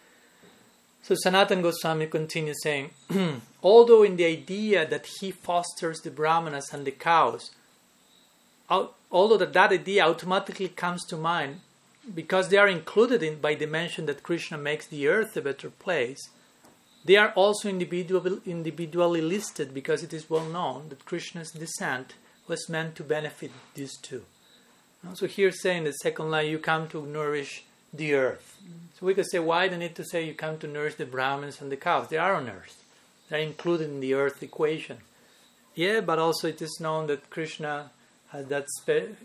So Sanatana Goswami continues saying, although in the idea that he fosters the brahmanas and the cows, although that, that idea automatically comes to mind because they are included in by the mention that Krishna makes the earth a better place, they are also individual, individually listed because it is well known that Krishna's descent was meant to benefit these two. So here saying the second line, you come to nourish the earth. So we could say, why do you need to say you come to nourish the Brahmins and the cows? They are on earth. They are included in the earth equation. Yeah, but also it is known that Krishna has that spe-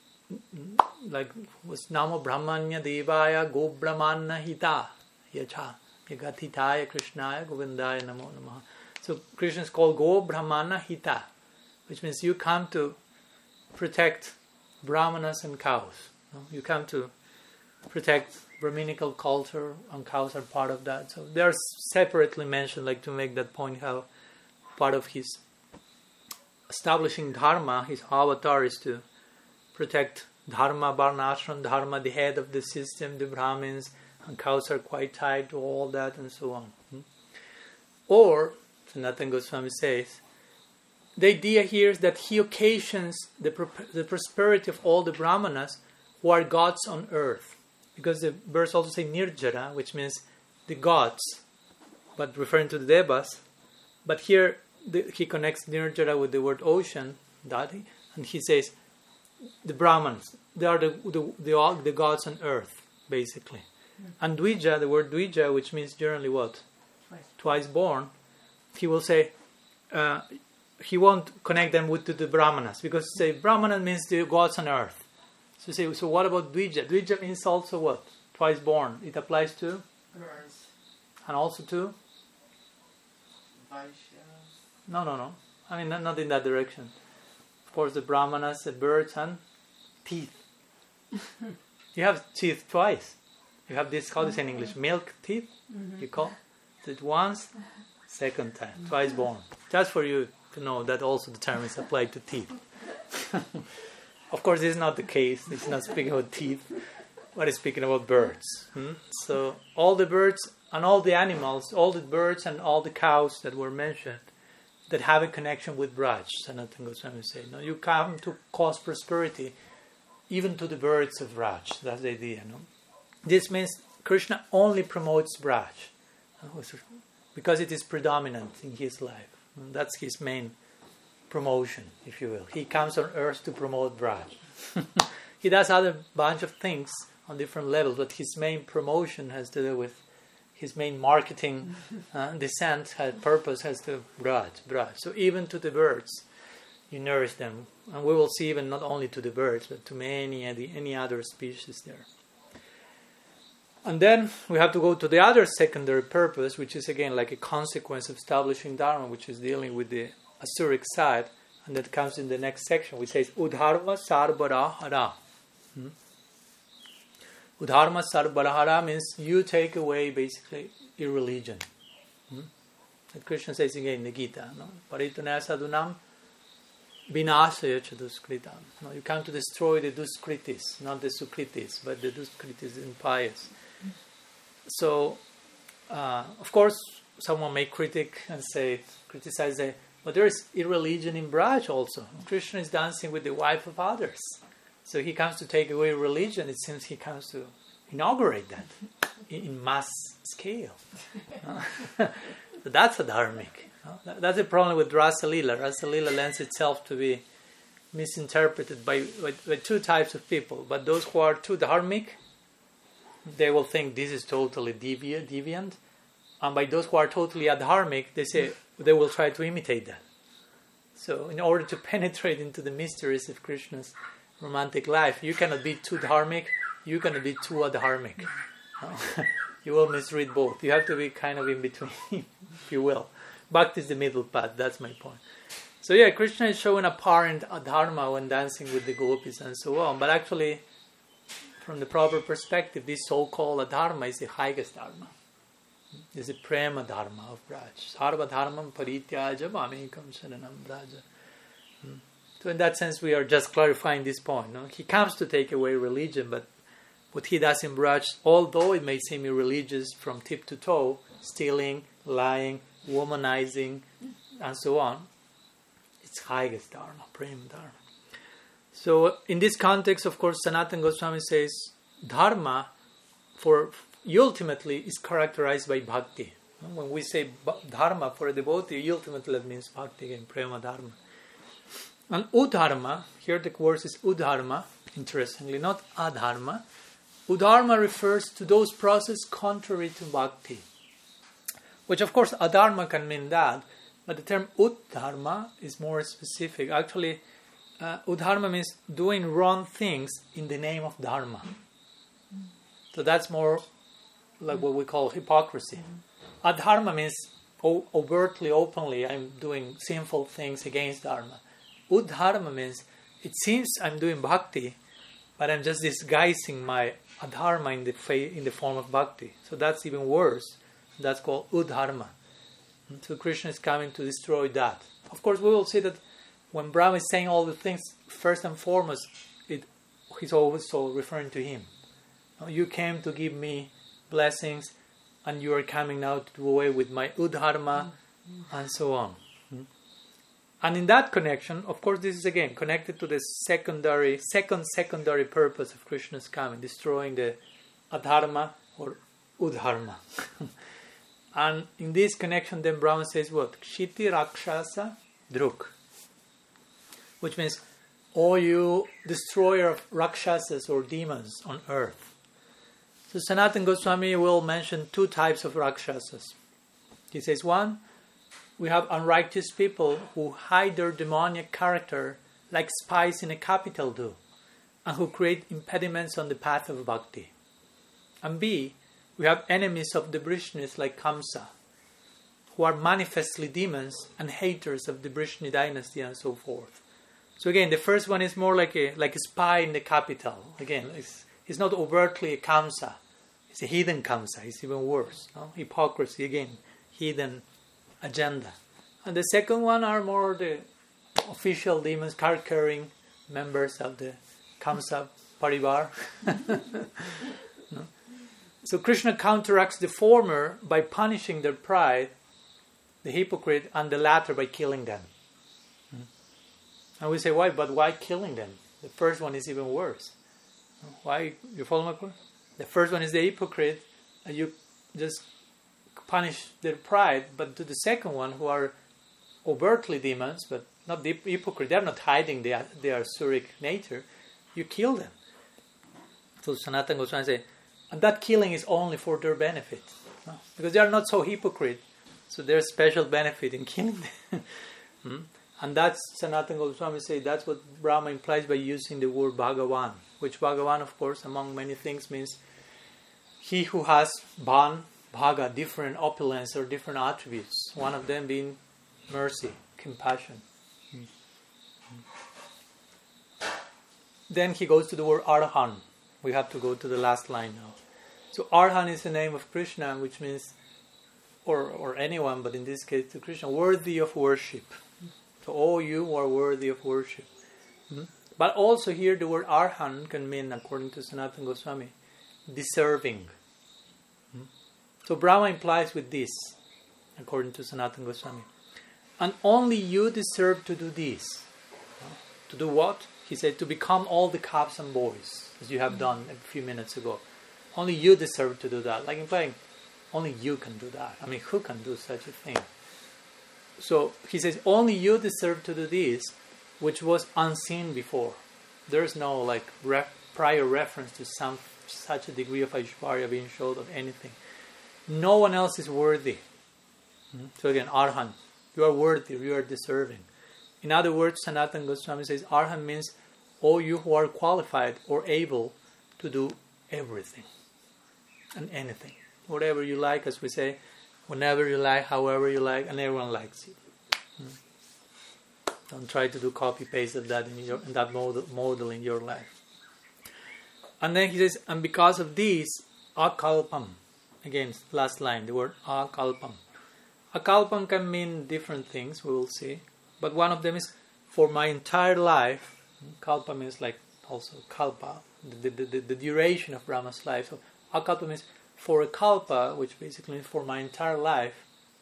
like was Namo Brahmanya Devaya Go Brahmana Hita Yacha Yagatitaya Krishnaya Govindaya Namo Namaha. So Krishna is called Go Brahmana Hita, which means you come to protect Brahmanas and cows. No? You come to protect Brahminical culture, and cows are part of that. So they are separately mentioned, like to make that point how part of his establishing dharma, his avatar is to protect dharma, varnashram, dharma, the head of the system, the Brahmins, and cows are quite tied to all that and so on. Hmm? Or, Sanatana Goswami says, the idea here is that he occasions the, pro- the prosperity of all the Brahmanas who are gods on earth. Because the verse also says Nirjara, which means the gods, but referring to the Devas. But here the, he connects Nirjara with the word ocean, Dadi, and he says the Brahmans, they are the the, the, the gods on earth, basically. Mm-hmm. And Dvija, the word Dvija, which means generally what? Twice. twice born, he will say, uh, he won't connect them with to the Brahmanas, because say Brahmana means the gods on earth. So say, so what about Dvija? Dvija means also what? Twice born. It applies to? Birds. And also to? Vaishyas. No, no, no. I mean, not, not in that direction. Of course, the Brahmanas, the birds, and teeth. You have teeth twice. You have this, how do you say in English? Milk teeth? Mm-hmm. You call it once, second time, twice born. Just for you to know that also the term is applied to teeth. Of course, this is not the case. It's not speaking about teeth, but it's speaking about birds. Hmm? So all the birds and all the animals, all the birds and all the cows that were mentioned, that have a connection with Braj, Sanatana Goswami say. No, you come to cause prosperity, even to the birds of Braj. That's the idea. No? This means Krishna only promotes Braj, because it is predominant in his life. That's his main promotion, if you will. He comes on earth to promote Braj. He does other bunch of things on different levels, but his main promotion has to do with his main marketing uh, descent, has, purpose has to Braj, Braj. So even to the birds, you nourish them. And we will see even not only to the birds, but to many any, any other species there. And then we have to go to the other secondary purpose, which is again like a consequence of establishing Dharma, which is dealing with the Asuric side, and that comes in the next section, which says Udharma Sarbarahara. Hmm? Udharma Sarbarahara means you take away basically irreligion. Hmm? That Krishna says again in the Gita, no? Paritana sadunam vinasaya chaduskritam. No, you come to destroy the duskritis, not the sukritis, but the duskritis impious. So, uh, of course, someone may critic and say, criticize, say, but there is irreligion in Braj also. Krishna is dancing with the wife of others. So he comes to take away religion. It seems he comes to inaugurate that in, in mass scale. So that's a dharmic. That's the problem with Rasa Leela. Rasa Leela lends itself to be misinterpreted by, by, by two types of people. But those who are too dharmic, they will think this is totally deviant, deviant. And by those who are totally adharmic, they say they will try to imitate that. So in order to penetrate into the mysteries of Krishna's romantic life, you cannot be too dharmic, you cannot be too adharmic. You will misread both. You have to be kind of in between, if you will. Bhakti is the middle path, that's my point. So yeah, Krishna is showing apparent adharma when dancing with the gopis and so on, but actually, from the proper perspective, this so-called adharma is the highest dharma. It's the prema dharma of Braj. Sarva dharmam parityaja mamekam saranam braja. Hmm. So in that sense, we are just clarifying this point. No? He comes to take away religion, but what he does in Braj, although it may seem irreligious from tip to toe, stealing, lying, womanizing, and so on, it's highest dharma, prema dharma. So in this context, of course, Sanatana Goswami says dharma for ultimately is characterized by bhakti. When we say dharma for a devotee, ultimately that means bhakti and prema dharma. And udharma, here the word is udharma, interestingly, not adharma. Udharma refers to those processes contrary to bhakti. Which of course adharma can mean that, but the term udharma is more specific. Actually, uh, udharma means doing wrong things in the name of dharma. So that's more like what we call hypocrisy. Adharma means o- overtly, openly, I'm doing sinful things against dharma. Udharma means it seems I'm doing bhakti, but I'm just disguising my adharma in the fa- in the form of bhakti. So that's even worse. That's called udharma. So Krishna is coming to destroy that. Of course, we will see that when Brahma is saying all the things, first and foremost, it, he's also referring to him. You came to give me blessings, and you are coming now to do away with my udharma, and so on. And in that connection, of course, this is again connected to the secondary, second secondary purpose of Krishna's coming, destroying the adharma or udharma. And in this connection, then Brahma says what? Kshiti Rakshasa Druk. Which means, O you destroyer of Rakshasas or demons on earth. So Sanatana Goswami will mention two types of Rakshasas. He says, one, we have unrighteous people who hide their demoniac character like spies in a capital do, and who create impediments on the path of bhakti. And B, we have enemies of the Vrishnis like Kamsa, who are manifestly demons and haters of the Vrishni dynasty and so forth. So again, the first one is more like a like a spy in the capital. Again, it's, it's not overtly a Kamsa. It's a hidden Kamsa. It's even worse. No? Hypocrisy, again, hidden agenda. And the second one are more the official demons, card-carrying members of the Kamsa Parivar. No? So Krishna counteracts the former by punishing their pride, the hypocrite, and the latter by killing them. Hmm? And we say, why? But why killing them? The first one is even worse. Why? You follow my point? The first one is the hypocrite, and you just punish their pride. But to the second one, who are overtly demons, but not the hypocrite, they're not hiding their, their asuric nature, you kill them. So Sanatana Goswami says, and that killing is only for their benefit. No? Because they are not so hypocrite, so there's special benefit in killing them. hmm? And that's, Sanatana Goswami says, that's what Brahma implies by using the word Bhagavan, which Bhagavan, of course, among many things, means he who has Bhan, Bhaga, different opulence or different attributes, one of them being mercy, compassion. Hmm. Then he goes to the word Arhan. We have to go to the last line now. So Arhan is the name of Krishna, which means, or or anyone, but in this case to Krishna, worthy of worship. So all you are worthy of worship. Hmm? But also here the word Arhan can mean, according to Sanatana Goswami, deserving. Hmm? So Brahma implies with this, according to Sanatana Goswami. And only you deserve to do this. To do what? He said, to become all the calves and boys, as you have done a few minutes ago. Only you deserve to do that. Like implying, only you can do that. I mean, who can do such a thing? So he says, only you deserve to do this, which was unseen before. There is no like ref, prior reference to some such a degree of Aishwarya being showed of anything. No one else is worthy. Hmm? So again, Arhan, you are worthy, you are deserving. In other words, Sanatana Goswami says, Arhan means all you who are qualified or able to do everything and anything. Whatever you like, as we say, whenever you like, however you like, and everyone likes you. Hmm. Don't try to do copy-paste of that in, your, in that model, model in your life. And then he says, and because of this, akalpam. Again, last line, the word akalpam. Akalpam can mean different things, we will see. But one of them is, for my entire life. Kalpa means like also kalpa, the, the, the, the duration of Brahma's life. So akalpa means for a kalpa, which basically means for my entire life.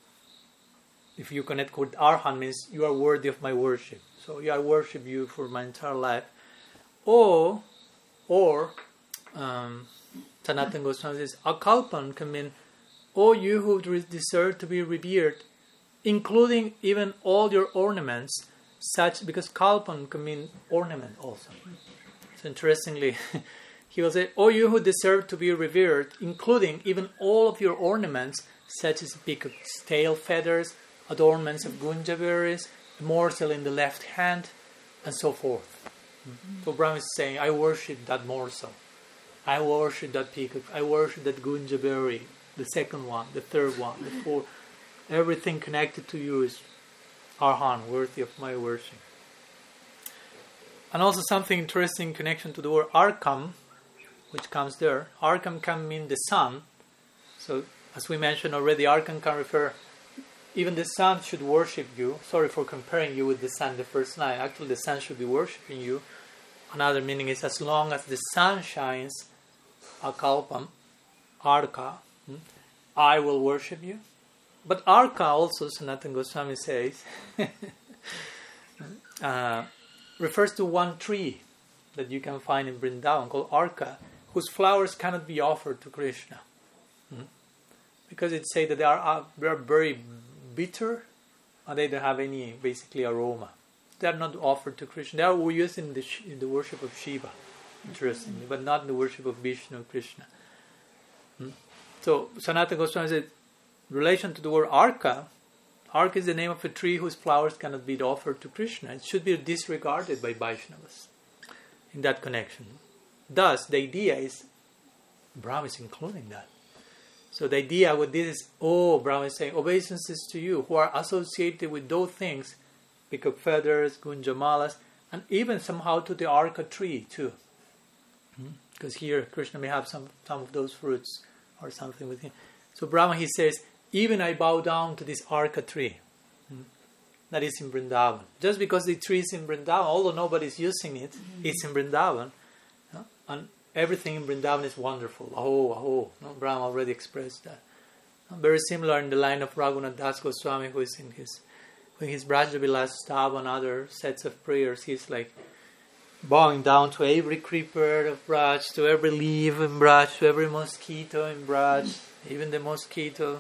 If you connect with Arhan, means you are worthy of my worship. So I worship you for my entire life. Or, or, um, Sanatana Goswami says, akalpan can mean, oh, you who deserve to be revered, including even all your ornaments, such, because kalpan can mean ornament also. So interestingly, he will say, oh, you who deserve to be revered, including even all of your ornaments, such as peacock's tail feathers, adornments of gunja berries, a morsel in the left hand, and so forth. Mm-hmm. So Brahma is saying, I worship that morsel. I worship that peacock. I worship that gunja berry, the second one, the third one, the fourth. Everything connected to you is Arhan, worthy of my worship. And also something interesting in connection to the word Arkam, which comes there. Arkam can mean the sun. So, as we mentioned already, Arkam can refer, even the sun should worship you. Sorry for comparing you with the sun the first line. Actually, the sun should be worshipping you. Another meaning is, as long as the sun shines, Akalpam, Arka, hmm, I will worship you. But Arka also, Sanatana Goswami says, uh, refers to one tree that you can find in Vrindavan called Arka, whose flowers cannot be offered to Krishna. Hmm? Because it says that they are, uh, they are very bitter and they don't have any, basically, aroma. They are not offered to Krishna. They are used in the, in the worship of Shiva, interestingly, but not in the worship of Vishnu or Krishna. Hmm? So, Sanatana Goswami said, relation to the word arka, arka is the name of a tree whose flowers cannot be offered to Krishna. It should be disregarded by Vaishnavas in that connection. Thus, the idea is, Brahma is including that. So the idea with this is, oh, Brahma is saying, obeisances to you who are associated with those things, peacock feathers, gunjamalas, and even somehow to the arka tree too. Because hmm? here Krishna may have some, some of those fruits or something with him. So Brahma, he says, even I bow down to this arka tree. Hmm? That is in Vrindavan. Just because the tree is in Vrindavan, although nobody is using it, mm-hmm. it's in Vrindavan. Yeah? And everything in Vrindavan is wonderful. Aho, aho. No? Brahma already expressed that. Very similar in the line of Raghunath Das Goswami, who is in his, in his Brajavilas Stava and other sets of prayers, he's like bowing down to every creeper of Braj, to every leaf in Braj, to every mosquito in Braj, even the mosquito.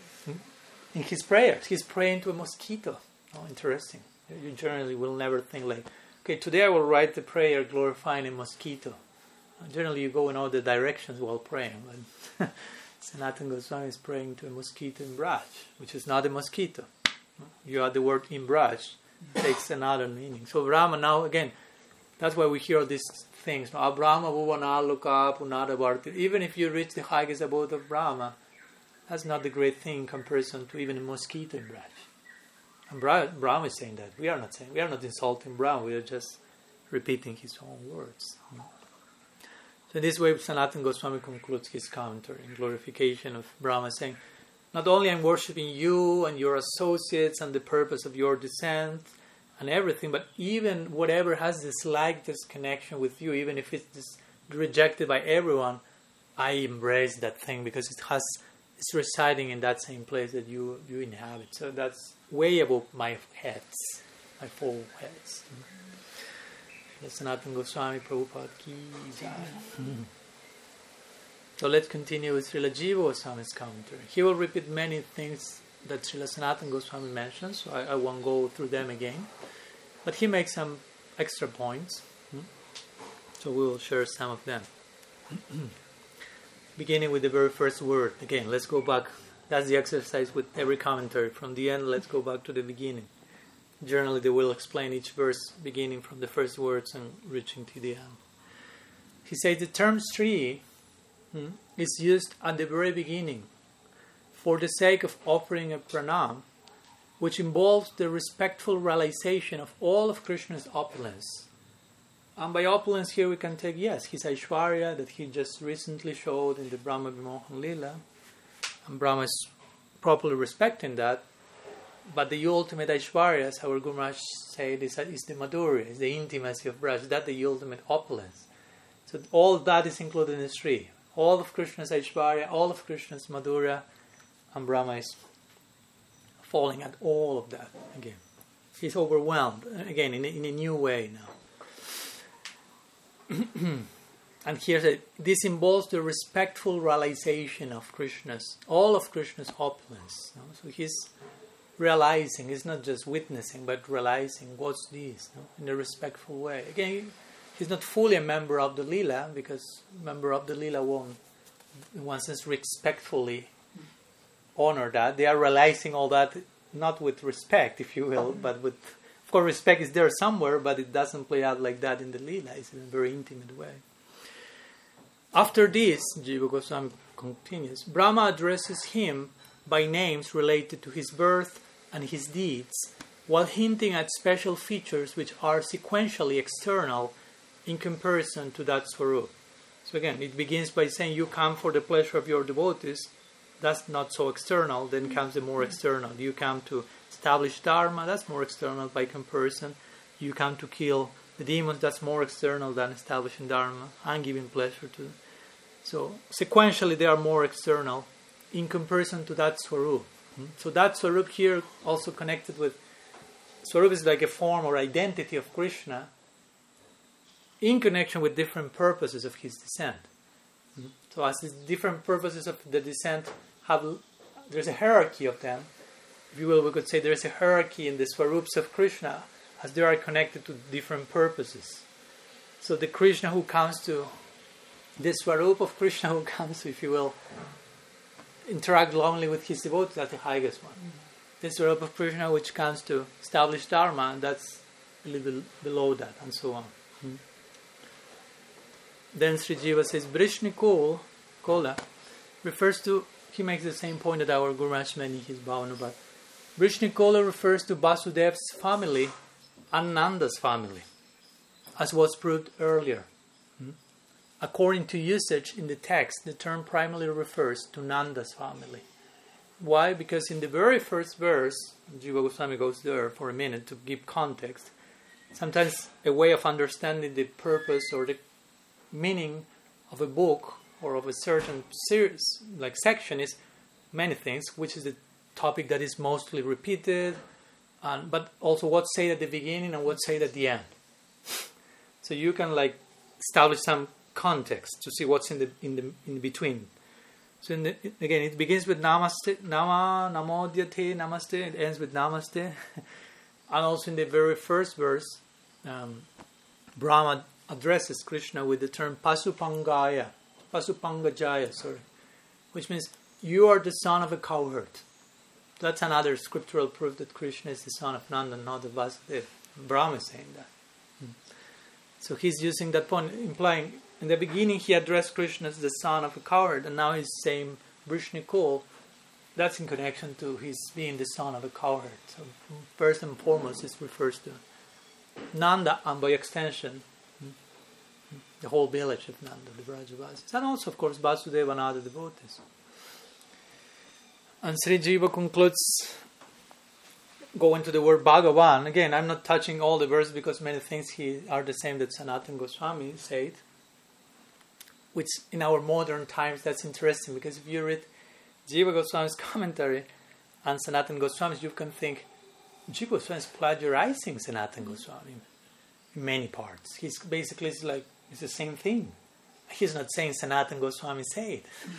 In his prayers, he's praying to a mosquito. Oh, interesting. You generally will never think like, okay, today I will write the prayer glorifying a mosquito. Generally, you go in all the directions while praying. But Sanatana Goswami is praying to a mosquito in Braj, which is not a mosquito. You add the word in Braj, takes another meaning. So Brahma now, again, that's why we hear these things. Brahma Bhuvanaluka Punada Bharti. Even if you reach the highest abode of Brahma, that's not the great thing in comparison to even a mosquito in Braj. And Brahma is saying that. We are not saying, we are not insulting Brahma, we are just repeating his own words. So in this way, Sanatana Goswami concludes his commentary in glorification of Brahma, saying, not only I'm worshipping you and your associates and the purpose of your descent and everything, but even whatever has the slightest connection with you, even if it's rejected by everyone, I embrace that thing because it has, it's residing in that same place that you, you inhabit. So that's way above my heads, my four heads. Sanatana Goswami Prabhupada ki jai. So let's continue with Srila Jiva Goswami's commentary. He will repeat many things that Srila Sanatana Goswami mentions, so I, I won't go through them again. But he makes some extra points, so we will share some of them. Beginning with the very first word. Again, let's go back. That's the exercise with every commentary. From the end, let's go back to the beginning. Generally, they will explain each verse beginning from the first words and reaching to the end. He says the term Sri hmm, is used at the very beginning for the sake of offering a pranam, which involves the respectful realization of all of Krishna's opulence. And by opulence here we can take, yes, his Aishwarya that he just recently showed in the Brahma Vimohan Lila. And Brahma is properly respecting that. But the ultimate Aishwarya, as our Guru Maharaj said, is, is the Madhurya, is the intimacy of Braj. That's the ultimate opulence. So all that is included in Sri. All of Krishna's Aishwarya, all of Krishna's Madhurya, and Brahma is falling at all of that again. He's overwhelmed, again, in a, in a new way now. And here, this involves the respectful realization of Krishna's, all of Krishna's opulence. You know? So he's realizing, he's not just witnessing, but realizing what's this, you know? In a respectful way. Again, he's not fully a member of the Leela, because a member of the Leela won't, in one sense, respectfully honor that. They are realizing all that, not with respect, if you will, but with, of course, respect is there somewhere, but it doesn't play out like that in the Leela. It's in a very intimate way. After this, Jiva Goswami continues, Brahma addresses him by names related to his birth and his deeds, while hinting at special features which are sequentially external in comparison to that Swarup. So again, it begins by saying you come for the pleasure of your devotees. That's not so external. Then comes the more external. You come to establish Dharma. That's more external by comparison. You come to kill the demons. That's more external than establishing Dharma and giving pleasure to them. So sequentially they are more external in comparison to that Swarup. So that Swarup here also connected with, Swarup is like a form or identity of Krishna in connection with different purposes of his descent. So as the different purposes of the descent have, there's a hierarchy of them. If you will, we could say there's a hierarchy in the Swarups of Krishna as they are connected to different purposes. So the Krishna who comes to, the Swarup of Krishna who comes to, if you will, interact only with his devotees, that's the highest one. Mm-hmm. This Swarupa of Krishna which comes to establish Dharma, that's a little below that, and so on. Mm-hmm. Then Sri Jiva says, Vrishnikul Kola refers to, he makes the same point that our Guru Maharaj made in his Bhavana, but Vrishnikula refers to Vasudev's family and Nanda's family, as was proved earlier. Hmm? According to usage in the text, the term primarily refers to Nanda's family. Why? Because in the very first verse, Jiva Goswami goes there for a minute to give context. Sometimes a way of understanding the purpose or the meaning of a book or of a certain series, like section, is many things, which is the topic that is mostly repeated, and but also what's said at the beginning and what's said at the end. So you can like establish some context to see what's in the in the in between. So in the, again, it begins with Namaste, Nama, Namodyate, Namaste. It ends with Namaste, and also in the very first verse, um, Brahma addresses Krishna with the term Pasupangaya, Pasupangajaya, sorry, which means you are the son of a cowherd. That's another scriptural proof that Krishna is the son of Nanda, not of Vasudeva. Brahma is saying that. Hmm. So he's using that point, implying in the beginning he addressed Krishna as the son of a cowherd, and now he's saying Vrishnikul. That's in connection to his being the son of a cowherd. So first and foremost, this refers to Nanda, and by extension, the whole village of Nanda, the Brajavasis, and also, of course, Vasudeva and other devotees. And Sri Jiva concludes, going to the word Bhagavan. Again, I'm not touching all the verses because many things he are the same that Sanatana Goswami said. Which in our modern times, that's interesting, because if you read Jiva Goswami's commentary and Sanatana Goswami's, you can think Jiva Goswami is plagiarizing Sanatana Goswami in many parts. He's basically it's like it's the same thing. He's not saying Sanatana Goswami said.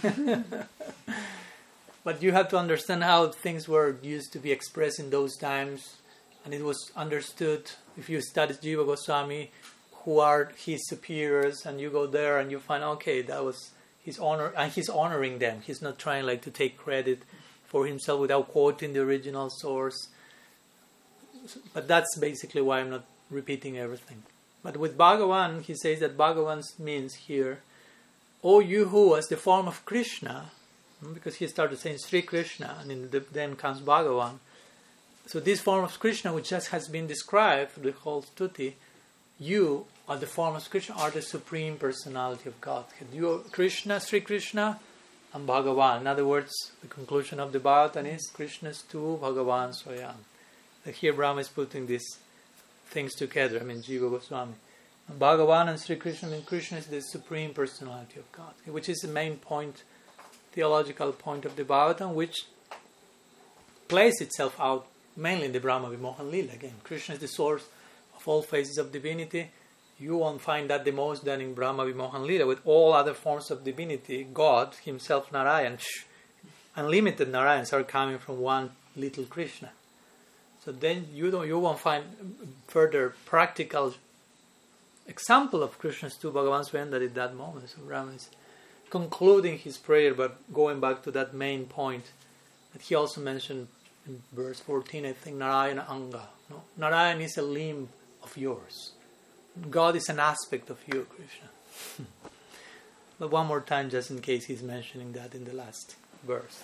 But you have to understand how things were used to be expressed in those times, and it was understood. If you study Jiva Goswami, who are his superiors, and you go there and you find, okay, that was his honor, and he's honoring them. He's not trying like to take credit for himself without quoting the original source. But that's basically why I'm not repeating everything. But with Bhagavan, he says that Bhagavan means here, O you who, as the form of Krishna, because he started saying Sri Krishna, and the, then comes Bhagavan. So this form of Krishna, which just has been described, the whole stuti, you are the form of Krishna, are the supreme personality of God. You are Krishna, Sri Krishna, and Bhagavan. In other words, the conclusion of the Bhagavatam is Krishna's tu, Bhagavan Swayam. Here Brahma is putting these things together. I mean, Jiva Goswami. And Bhagavan and Sri Krishna, I mean, Krishna is the supreme personality of God, which is the main point, theological point of the Bhagavatam, which plays itself out mainly in the Brahma Vimohan Lila. Again, Krishna is the source of all phases of divinity. You won't find that the most than in Brahma Vimohan Lila. With all other forms of divinity, God himself, Narayan, unlimited Narayans are coming from one little Krishna. So then you don't, you won't find further practical example of Krishna's two Bhagavan Swayam that at that moment. So Brahma is concluding his prayer, but going back to that main point that he also mentioned in verse fourteen, I think, Narayana Anga. No? Narayan is a limb of yours. God is an aspect of you, Krishna. But one more time, just in case he's mentioning that in the last verse.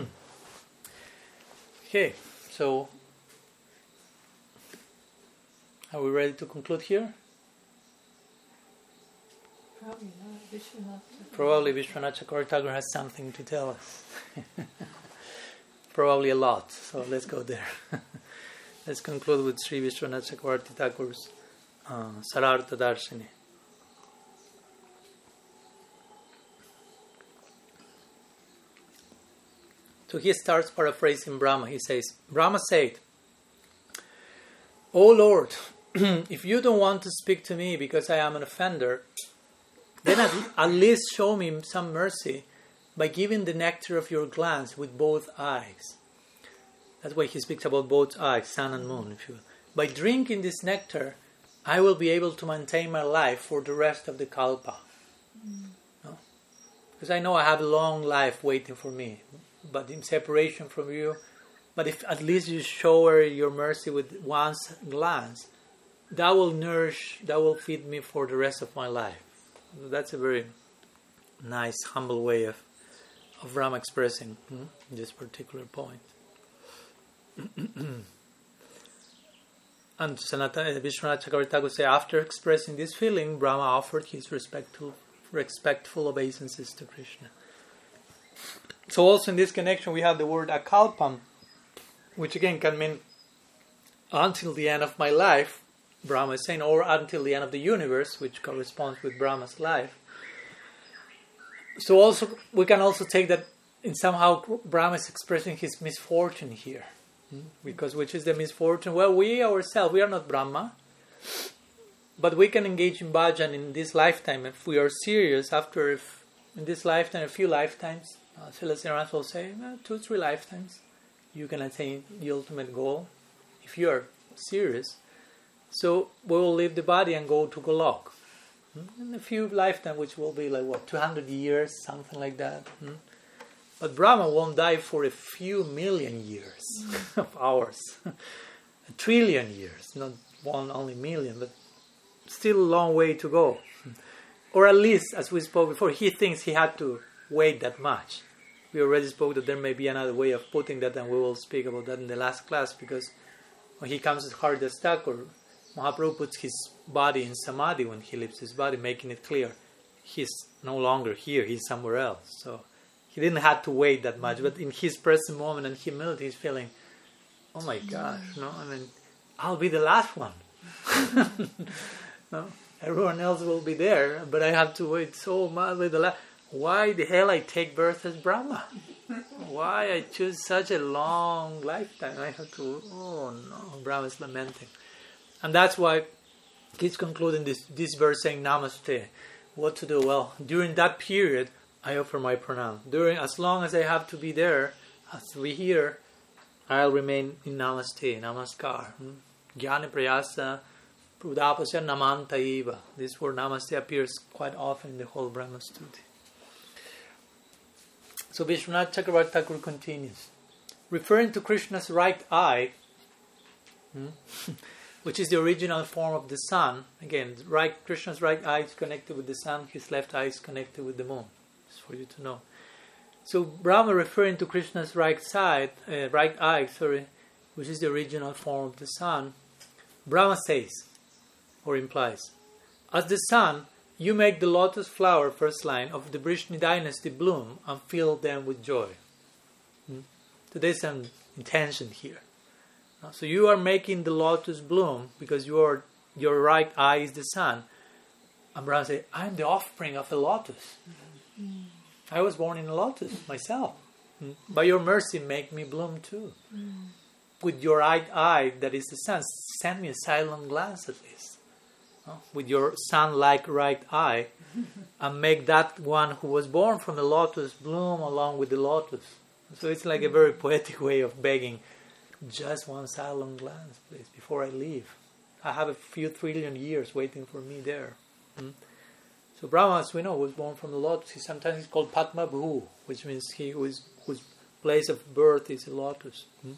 Okay, so are we ready to conclude here? Probably not. Vishwanath. Probably Vishwanath Chakravarti Thakur has something to tell us. Probably a lot. So let's go there. Let's conclude with Sri Vishwanath Chakravarti Thakur's uh, Sarartha Darshini. So he starts paraphrasing Brahma. He says, Brahma said, O Lord, if you don't want to speak to me because I am an offender, then at, at least show me some mercy by giving the nectar of your glands with both eyes. That's why he speaks about both eyes, sun and moon, if you will. By drinking this nectar, I will be able to maintain my life for the rest of the kalpa. Mm. No? Because I know I have a long life waiting for me. but in separation from you. But if at least you show her your mercy with one's glance, that will nourish, that will feed me for the rest of my life. That's a very nice, humble way of, of Brahma expressing hmm, this particular point. And Sanatana Vishwanath Chakravarti Thakur say, after expressing this feeling, Brahma offered his respectful, respectful obeisances to Krishna. So also in this connection we have the word akalpam, which again can mean until the end of my life, Brahma is saying, or until the end of the universe, which corresponds with Brahma's life. So also we can also take that in somehow Brahma is expressing his misfortune here. Because which is the misfortune? Well, we ourselves, we are not Brahma, but we can engage in bhajan in this lifetime if we are serious. After if in this lifetime, a few lifetimes, uh, Silas will say, well, two, three lifetimes, you can attain the ultimate goal if you are serious. So we will leave the body and go to Golok. In a few lifetimes, which will be like what, two hundred years, something like that. But Brahma won't die for a few million years of ours. A trillion years, not one only million, but still a long way to go. Or at least, as we spoke before, he thinks he had to wait that much. We already spoke that there may be another way of putting that, and we will speak about that in the last class, because when he comes as Haridas Thakur, Mahaprabhu puts his body in samadhi when he leaves his body, making it clear he's no longer here, he's somewhere else. So he didn't have to wait that much, but in his present moment and humility, he's feeling, oh my gosh, no, I mean, I'll be the last one. No, everyone else will be there, but I have to wait so much with the last. Why the hell I take birth as Brahma? Why I choose such a long lifetime? I have to, oh no, Brahma is lamenting. And that's why he's concluding this, this verse saying, Namaste. What to do? Well, during that period, I offer my pranam. During, as long as I have to be there, as we hear, I'll remain in Namaste, Namaskar. Jnana Prayasa, Prudapasya Namantaiva. This word Namaste appears quite often in the whole Brahma Stuti. So Vishwanath Chakravarti Thakur continues, referring to Krishna's right eye, hmm, which is the original form of the sun. Again, right, Krishna's right eye is connected with the sun, his left eye is connected with the moon. It's for you to know. So Brahma, referring to Krishna's right side, uh, right eye, sorry, which is the original form of the sun, Brahma says, or implies, as the sun, you make the lotus flower, first line, of the Vrishni dynasty bloom and fill them with joy. Hmm? So there's some intention here. So you are making the lotus bloom because you are, your right eye is the sun. And Brahma says, I'm the offspring of a lotus. Mm-hmm. I was born in a lotus myself. Mm. By your mercy, make me bloom too. Mm. With your right eye, that is the sun, send me a silent glance at least. Uh, with your sun-like right eye, and make that one who was born from the lotus bloom along with the lotus. So it's like a very poetic way of begging, just one silent glance, please, before I leave. I have a few trillion years waiting for me there. Mm. So Brahma, as we know, was born from the lotus. He sometimes is called Padma Bhu, which means he whose, whose place of birth is a lotus. Hmm?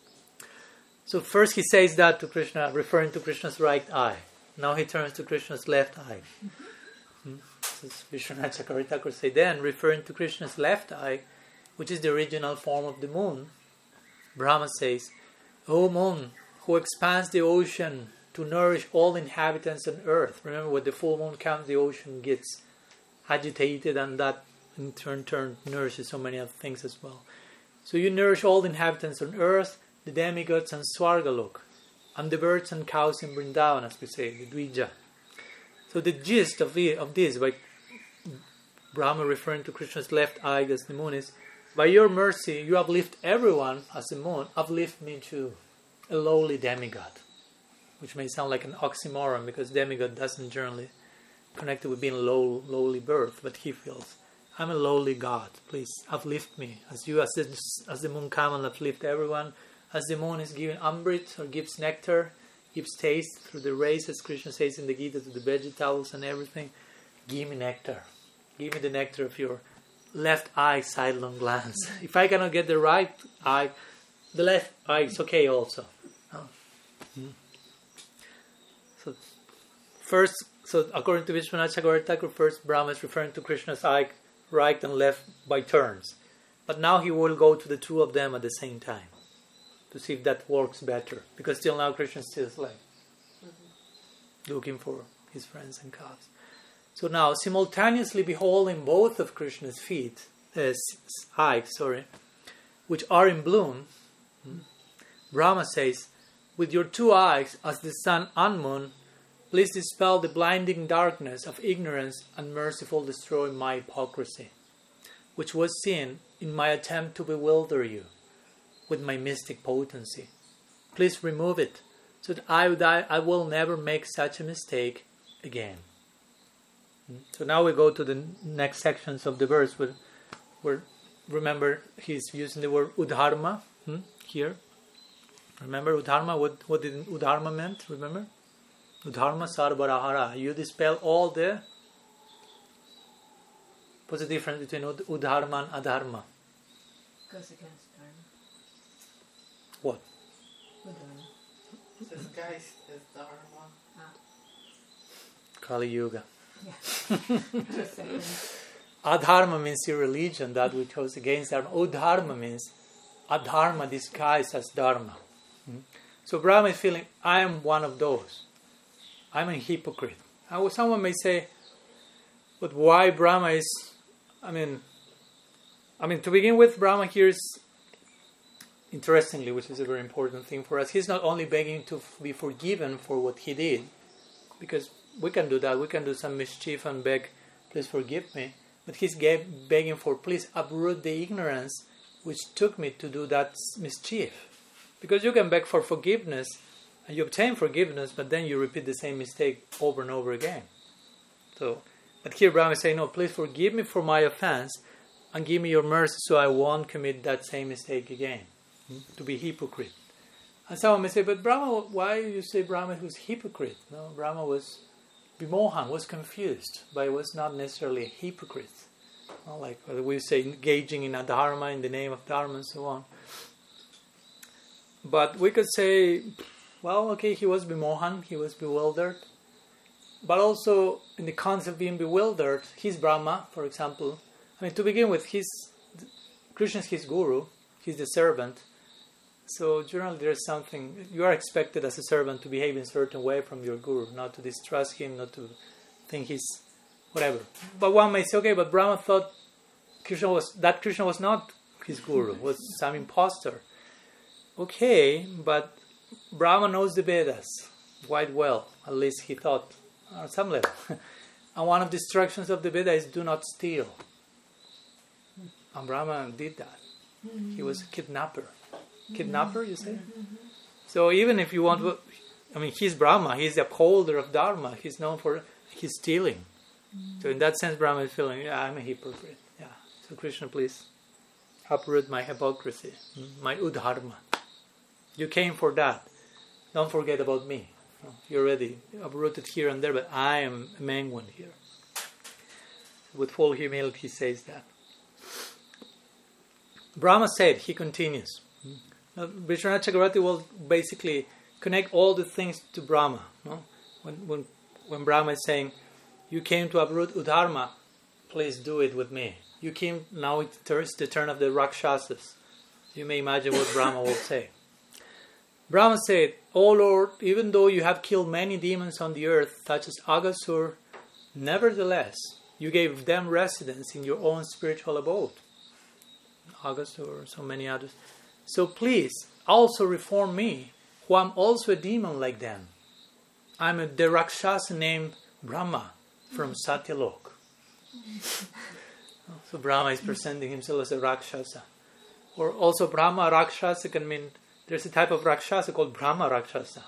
So first he says that to Krishna, referring to Krishna's right eye. Now he turns to Krishna's left eye. Mm-hmm. Hmm? So Vishwanath Chakravarti Thakur say, then, referring to Krishna's left eye, which is the original form of the moon, Brahma says, O moon, who expands the ocean to nourish all inhabitants on earth. Remember, when the full moon comes, the ocean gets agitated, and that in turn turn nourishes so many other things as well. So you nourish all the inhabitants on earth, the demigods and Swargalok, and the birds and cows in Vrindavan, as we say, the Dvija. So the gist of, the, of this, by Brahma referring to Krishna's left eye as the moon, is, by your mercy, you uplift everyone as the moon, uplift me too, a lowly demigod. Which may sound like an oxymoron, because demigod doesn't generally connect it with being low, lowly birth, but he feels, I'm a lowly god, please uplift me, as you, as the, as the moon come and uplift everyone, as the moon is giving amrit, or gives nectar, gives taste through the rays, as Krishna says in the Gita, to the vegetables and everything, give me nectar, give me the nectar of your left eye sidelong glance. If I cannot get the right eye, the left eye is okay also. Oh. Mm. So first, so according to Vishwanath Chakravarti Thakur, first Brahma is referring to Krishna's eye, right and left by turns. But now he will go to the two of them at the same time to see if that works better. Because till now Krishna is still like mm-hmm. looking for his friends and calves. So now, simultaneously beholding both of Krishna's feet, uh, eyes, sorry, which are in bloom, hmm, Brahma says, with your two eyes, as the sun and moon, please dispel the blinding darkness of ignorance and merciful destroy my hypocrisy, which was seen in my attempt to bewilder you with my mystic potency. Please remove it, so that I, would, I, I will never make such a mistake again. So now we go to the next sections of the verse where, where remember he's using the word udharma hmm, here. Remember udharma, what, what did udharma meant? Remember? Udharma sarvarahara. You dispel all the... What's the difference between udharma and adharma? Goes against dharma. What? Udharma. Disguised as dharma. Ah. Kali Yuga. Yeah. Just saying. Adharma means irreligion, that which goes against dharma. Udharma means adharma disguised as dharma. Hmm? So Brahma is feeling, I am one of those. I'm a hypocrite. Now, someone may say, but why Brahma is, I mean, I mean, to begin with, Brahma here is, interestingly, which is a very important thing for us, he's not only begging to be forgiven for what he did, because we can do that, we can do some mischief and beg, please forgive me, but he's begging for, please uproot the ignorance which took me to do that mischief. Because you can beg for forgiveness, and you obtain forgiveness, but then you repeat the same mistake over and over again. So, but here Brahma is saying, no, please forgive me for my offense, and give me your mercy so I won't commit that same mistake again. Hmm? To be hypocrite. And someone may say, but Brahma, why you say Brahma was hypocrite? No, Brahma was Vimohan, was confused, but was not necessarily a hypocrite. Well, like we say, engaging in a dharma in the name of dharma and so on. But we could say, well, okay, he was Vimohan, he was bewildered. But also, in the concept of being bewildered, he's Brahma, for example. I mean, to begin with, he's, Krishna is his guru, he's the servant. So generally there's something, you are expected as a servant to behave in a certain way from your guru, not to distrust him, not to think he's whatever. But one may say, okay, but Brahma thought Krishna was, that Krishna was not his guru, was some imposter. Okay, but Brahma knows the Vedas quite well, at least he thought, on some level. And one of the instructions of the Veda is do not steal. And Brahma did that. He was a kidnapper. Kidnapper, you say? So even if you want to, I mean, he's Brahma, he's the upholder of Dharma, he's known for his stealing. So in that sense, Brahma is feeling, yeah, I'm a hypocrite. Yeah. So Krishna, please uproot my hypocrisy, my udharma. You came for that. Don't forget about me. You're already uprooted here and there, but I am a main one here. With full humility, he says that. Brahma said, he continues. Now, Vishwanath Chakravarti will basically connect all the things to Brahma. No? When, when, when Brahma is saying, you came to uproot udharma, please do it with me. You came, now it's the turn of the Rakshasas. You may imagine what Brahma will say. Brahma said, O Lord, even though you have killed many demons on the earth, such as Aghasur, nevertheless, you gave them residence in your own spiritual abode. Aghasur, so many others. So please, also reform me, who am also a demon like them. I'm a the Rakshasa named Brahma from Satyalok. So Brahma is presenting himself as a Rakshasa. Or also Brahma Rakshasa can mean, there's a type of Rakshasa called Brahma Rakshasa.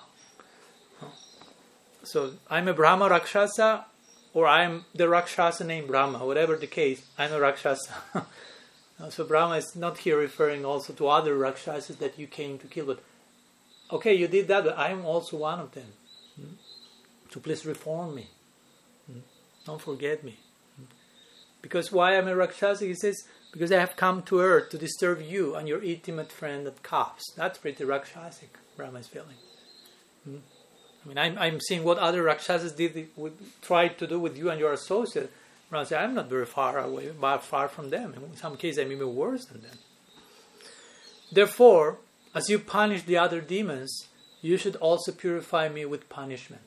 So I'm a Brahma Rakshasa, or I'm the Rakshasa named Brahma. Whatever the case, I'm a Rakshasa. So Brahma is not here referring also to other Rakshasas that you came to kill. But okay, you did that, but I am also one of them. So please reform me. Don't forget me. Because why I'm a Rakshasa? He says, because I have come to earth to disturb you and your intimate friend at calves. That's pretty Rakshasic, Brahma is feeling. Hmm? I mean, I'm, I'm seeing what other Rakshasas did, with, tried to do with you and your associate. Brahma says, I'm not very far away, but far from them. In some cases, I'm even worse than them. Therefore, as you punish the other demons, you should also purify me with punishment.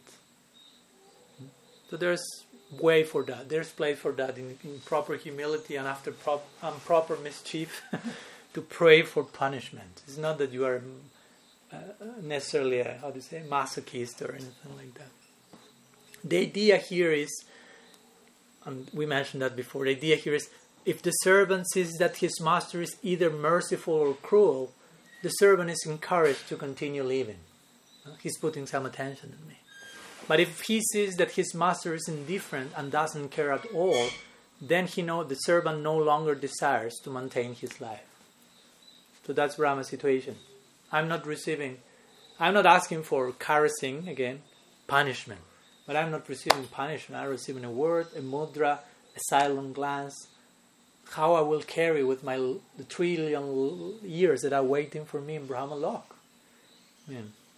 So there's way for that. There's place for that in, in proper humility and after prop, um, proper mischief to pray for punishment. It's not that you are uh, necessarily a, how do you say, masochist or anything like that. The idea here is, and we mentioned that before, the idea here is, if the servant sees that his master is either merciful or cruel, the servant is encouraged to continue living. He's putting some attention on me. But if he sees that his master is indifferent and doesn't care at all, then he know the servant no longer desires to maintain his life. So that's Brahma's situation. I'm not receiving, I'm not asking for caressing, again, punishment. But I'm not receiving punishment. I'm receiving a word, a mudra, a silent glance. How I will carry with my the trillion years that are waiting for me in Brahma Lok. Yeah.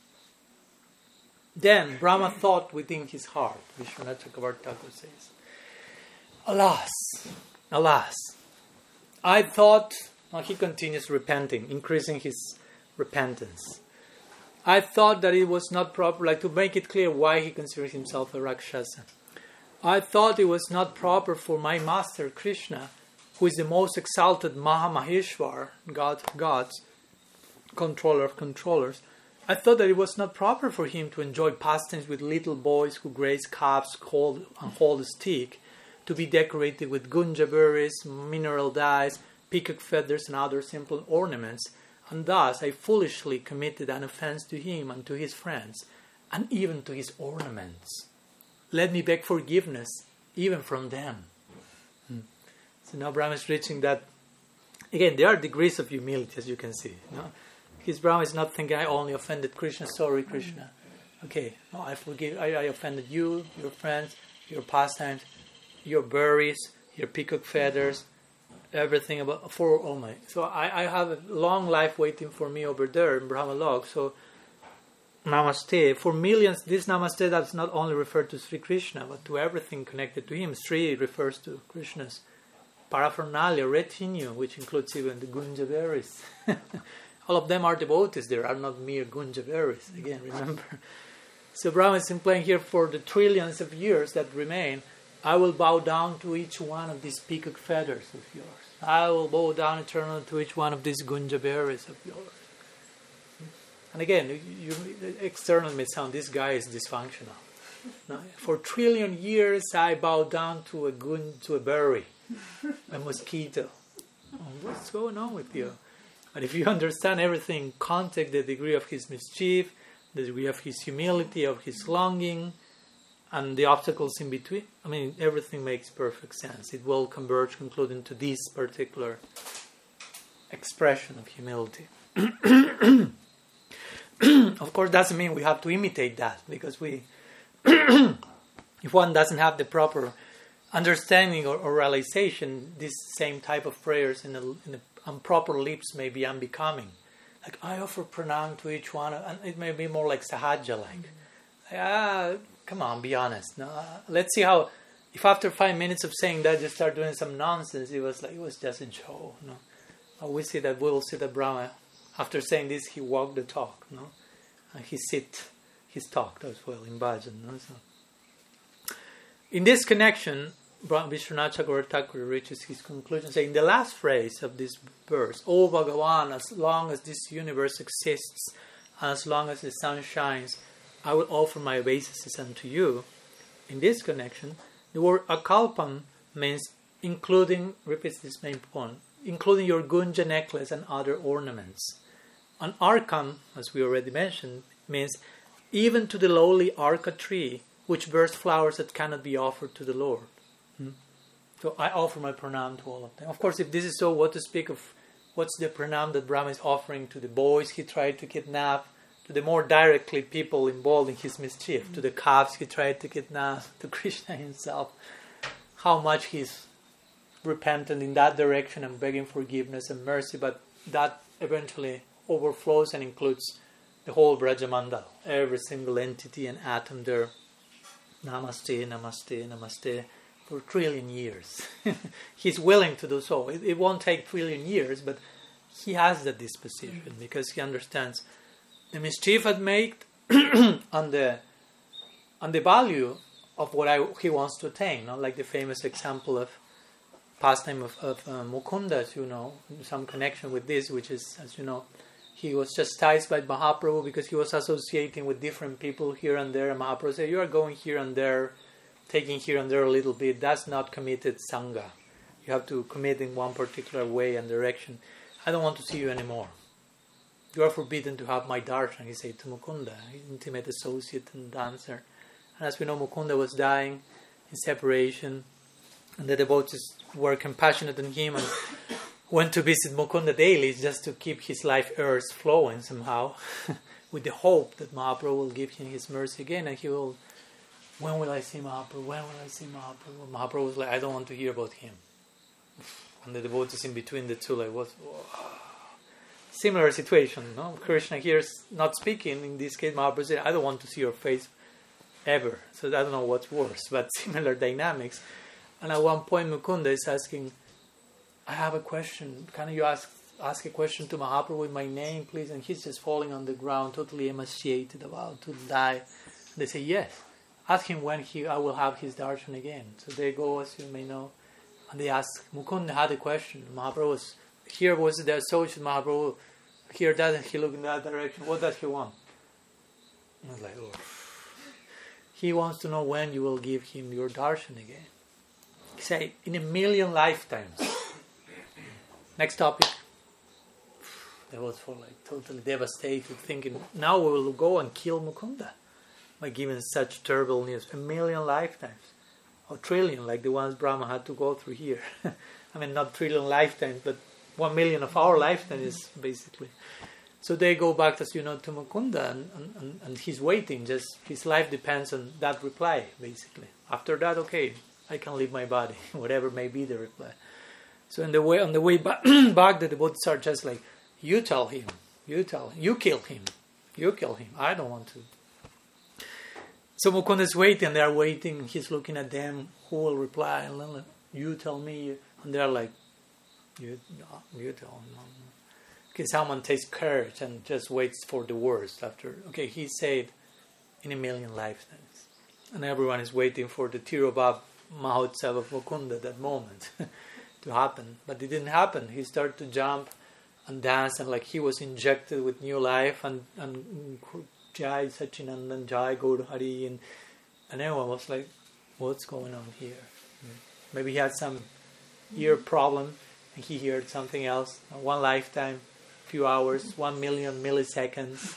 Then Brahma thought within his heart, Vishwanath Chakravarti Thakur says, Alas, alas, I thought, well, he continues repenting, increasing his repentance. I thought that it was not proper, like to make it clear why he considers himself a Rakshasa. I thought it was not proper for my master Krishna, who is the most exalted Mahamaheshwar, God of gods, controller of controllers. I thought that it was not proper for him to enjoy pastimes with little boys who graze calves hold, and hold a stick, to be decorated with gunja berries, mineral dyes, peacock feathers, and other simple ornaments. And thus I foolishly committed an offense to him and to his friends, and even to his ornaments. Let me beg forgiveness, even from them. Hmm. So now Brahma is reaching that. Again, there are degrees of humility, as you can see. No? His Brahma is not thinking, I only offended Krishna, sorry Krishna. Okay, no, I forgive, I, I offended you, your friends, your pastimes, your berries, your peacock feathers, everything about, for all my. So I, I have a long life waiting for me over there in Brahma Lok. So Namaste, for millions, this Namaste does not only refer to Sri Krishna, but to everything connected to him. Sri refers to Krishna's paraphernalia, retinue, which includes even the gunja berries. All of them are devotees, they are not mere gunja berries, again, remember. So Brahma is implying here, for the trillions of years that remain, I will bow down to each one of these peacock feathers of yours. I will bow down eternally to each one of these gunja berries of yours. And again, you, you, externally may sound, this guy is dysfunctional. No, for trillion years I bow down to a gun, to a berry, a mosquito. Oh, what's going on with you? But if you understand everything, contact the degree of his mischief, the degree of his humility, of his longing, and the obstacles in between, I mean, everything makes perfect sense. It will converge, concluding to this particular expression of humility. Of course, doesn't mean we have to imitate that, because we, if one doesn't have the proper understanding or, or realization, this same type of prayers in a, in a improper lips may be unbecoming. Like, I offer pranam to each one, and it may be more like sahaja, like, ah, come on, be honest. No, uh, let's see how, if after five minutes of saying that you start doing some nonsense, it was like, it was just a joke. No, uh, we see that, we will see that Brahma, after saying this, he walked the talk, no, and he sit, he's talked as well in bhajan. No? So, in this connection, Vishwanath Chakravarti Thakur reaches his conclusion, saying the last phrase of this verse, O Bhagavan, as long as this universe exists, and as long as the sun shines, I will offer my obeisances unto you. In this connection, the word akalpam means including, repeats this main point, including your gunja necklace and other ornaments. And arkam, as we already mentioned, means even to the lowly arka tree, which bears flowers that cannot be offered to the Lord. Hmm? So I offer my pranam to all of them. Of course, if this is so, what to speak of, what's the pranam that Brahma is offering to the boys he tried to kidnap, to the more directly people involved in his mischief, to the calves he tried to kidnap, to Krishna himself, how much he's repentant in that direction and begging forgiveness and mercy, but that eventually overflows and includes the whole Brajamandal, every single entity and atom there. Namaste, namaste, namaste, for a trillion years. He's willing to do so. It, it won't take trillion years, but he has that disposition mm-hmm. because he understands the mischief it made and the and the value of what I, he wants to attain. Not like the famous example of pastime of, of uh, Mukunda, as you know, some connection with this, which is, as you know, he was chastised by Mahaprabhu because he was associating with different people here and there. And Mahaprabhu said, you are going here and there, taking here and there a little bit. That's not committed Sangha. You have to commit in one particular way and direction. I don't want to see you anymore. You are forbidden to have my darshan, he said to Mukunda, his intimate associate and dancer. And as we know, Mukunda was dying in separation, and the devotees were compassionate on him and went to visit Mukunda daily just to keep his life heirs flowing somehow, with the hope that Mahaprabhu will give him his mercy again, and he will, when will I see Mahaprabhu? When will I see Mahaprabhu? Mahaprabhu was like, I don't want to hear about him. And the devotees in between the two, like, what? Similar situation, no? Krishna here is not speaking. In this case, Mahaprabhu said, I don't want to see your face ever. So I don't know what's worse, but similar dynamics. And at one point, Mukunda is asking, I have a question. Can you ask ask a question to Mahaprabhu with my name, please? And he's just falling on the ground, totally emaciated, about to die. And they say, yes. Ask him when he I will have his darshan again. So they go, as you may know, and they ask, Mukunda had a question. Mahaprabhu was, here was the associate Mahaprabhu, here doesn't he look in that direction? What does he want? And I was like, oh. He wants to know when you will give him your darshan again. He said, in a million lifetimes. Next topic. They was for like totally devastated, thinking, now we will go and kill Mukunda by giving such terrible news. A million lifetimes. Or trillion, like the ones Brahma had to go through here. I mean, not trillion lifetimes, but one million of our lifetimes, basically. So they go back, as you know, to Mukunda, and, and, and he's waiting. Just his life depends on that reply, basically. After that, okay, I can leave my body, whatever may be the reply. So in the way, on the way back, back, the devotees are just like, you tell him, you tell him, you kill him, you kill him. I don't want to. So Mukunda is waiting, and they are waiting. He's looking at them. Who will reply? And then like, you tell me, and they're like, you, you tell him. Okay, someone takes courage and just waits for the worst. After, okay, he said, in a million lifetimes, and everyone is waiting for the Tirobhav Mahotsav of Mukunda, that moment, to happen. But it didn't happen. He started to jump and dance, and like he was injected with new life, and and Jai Sachinandan, Jai Gaur Hari, and and everyone was like, what's going on here? Maybe he had some ear problem, and he heard something else. One lifetime, few hours, one million milliseconds.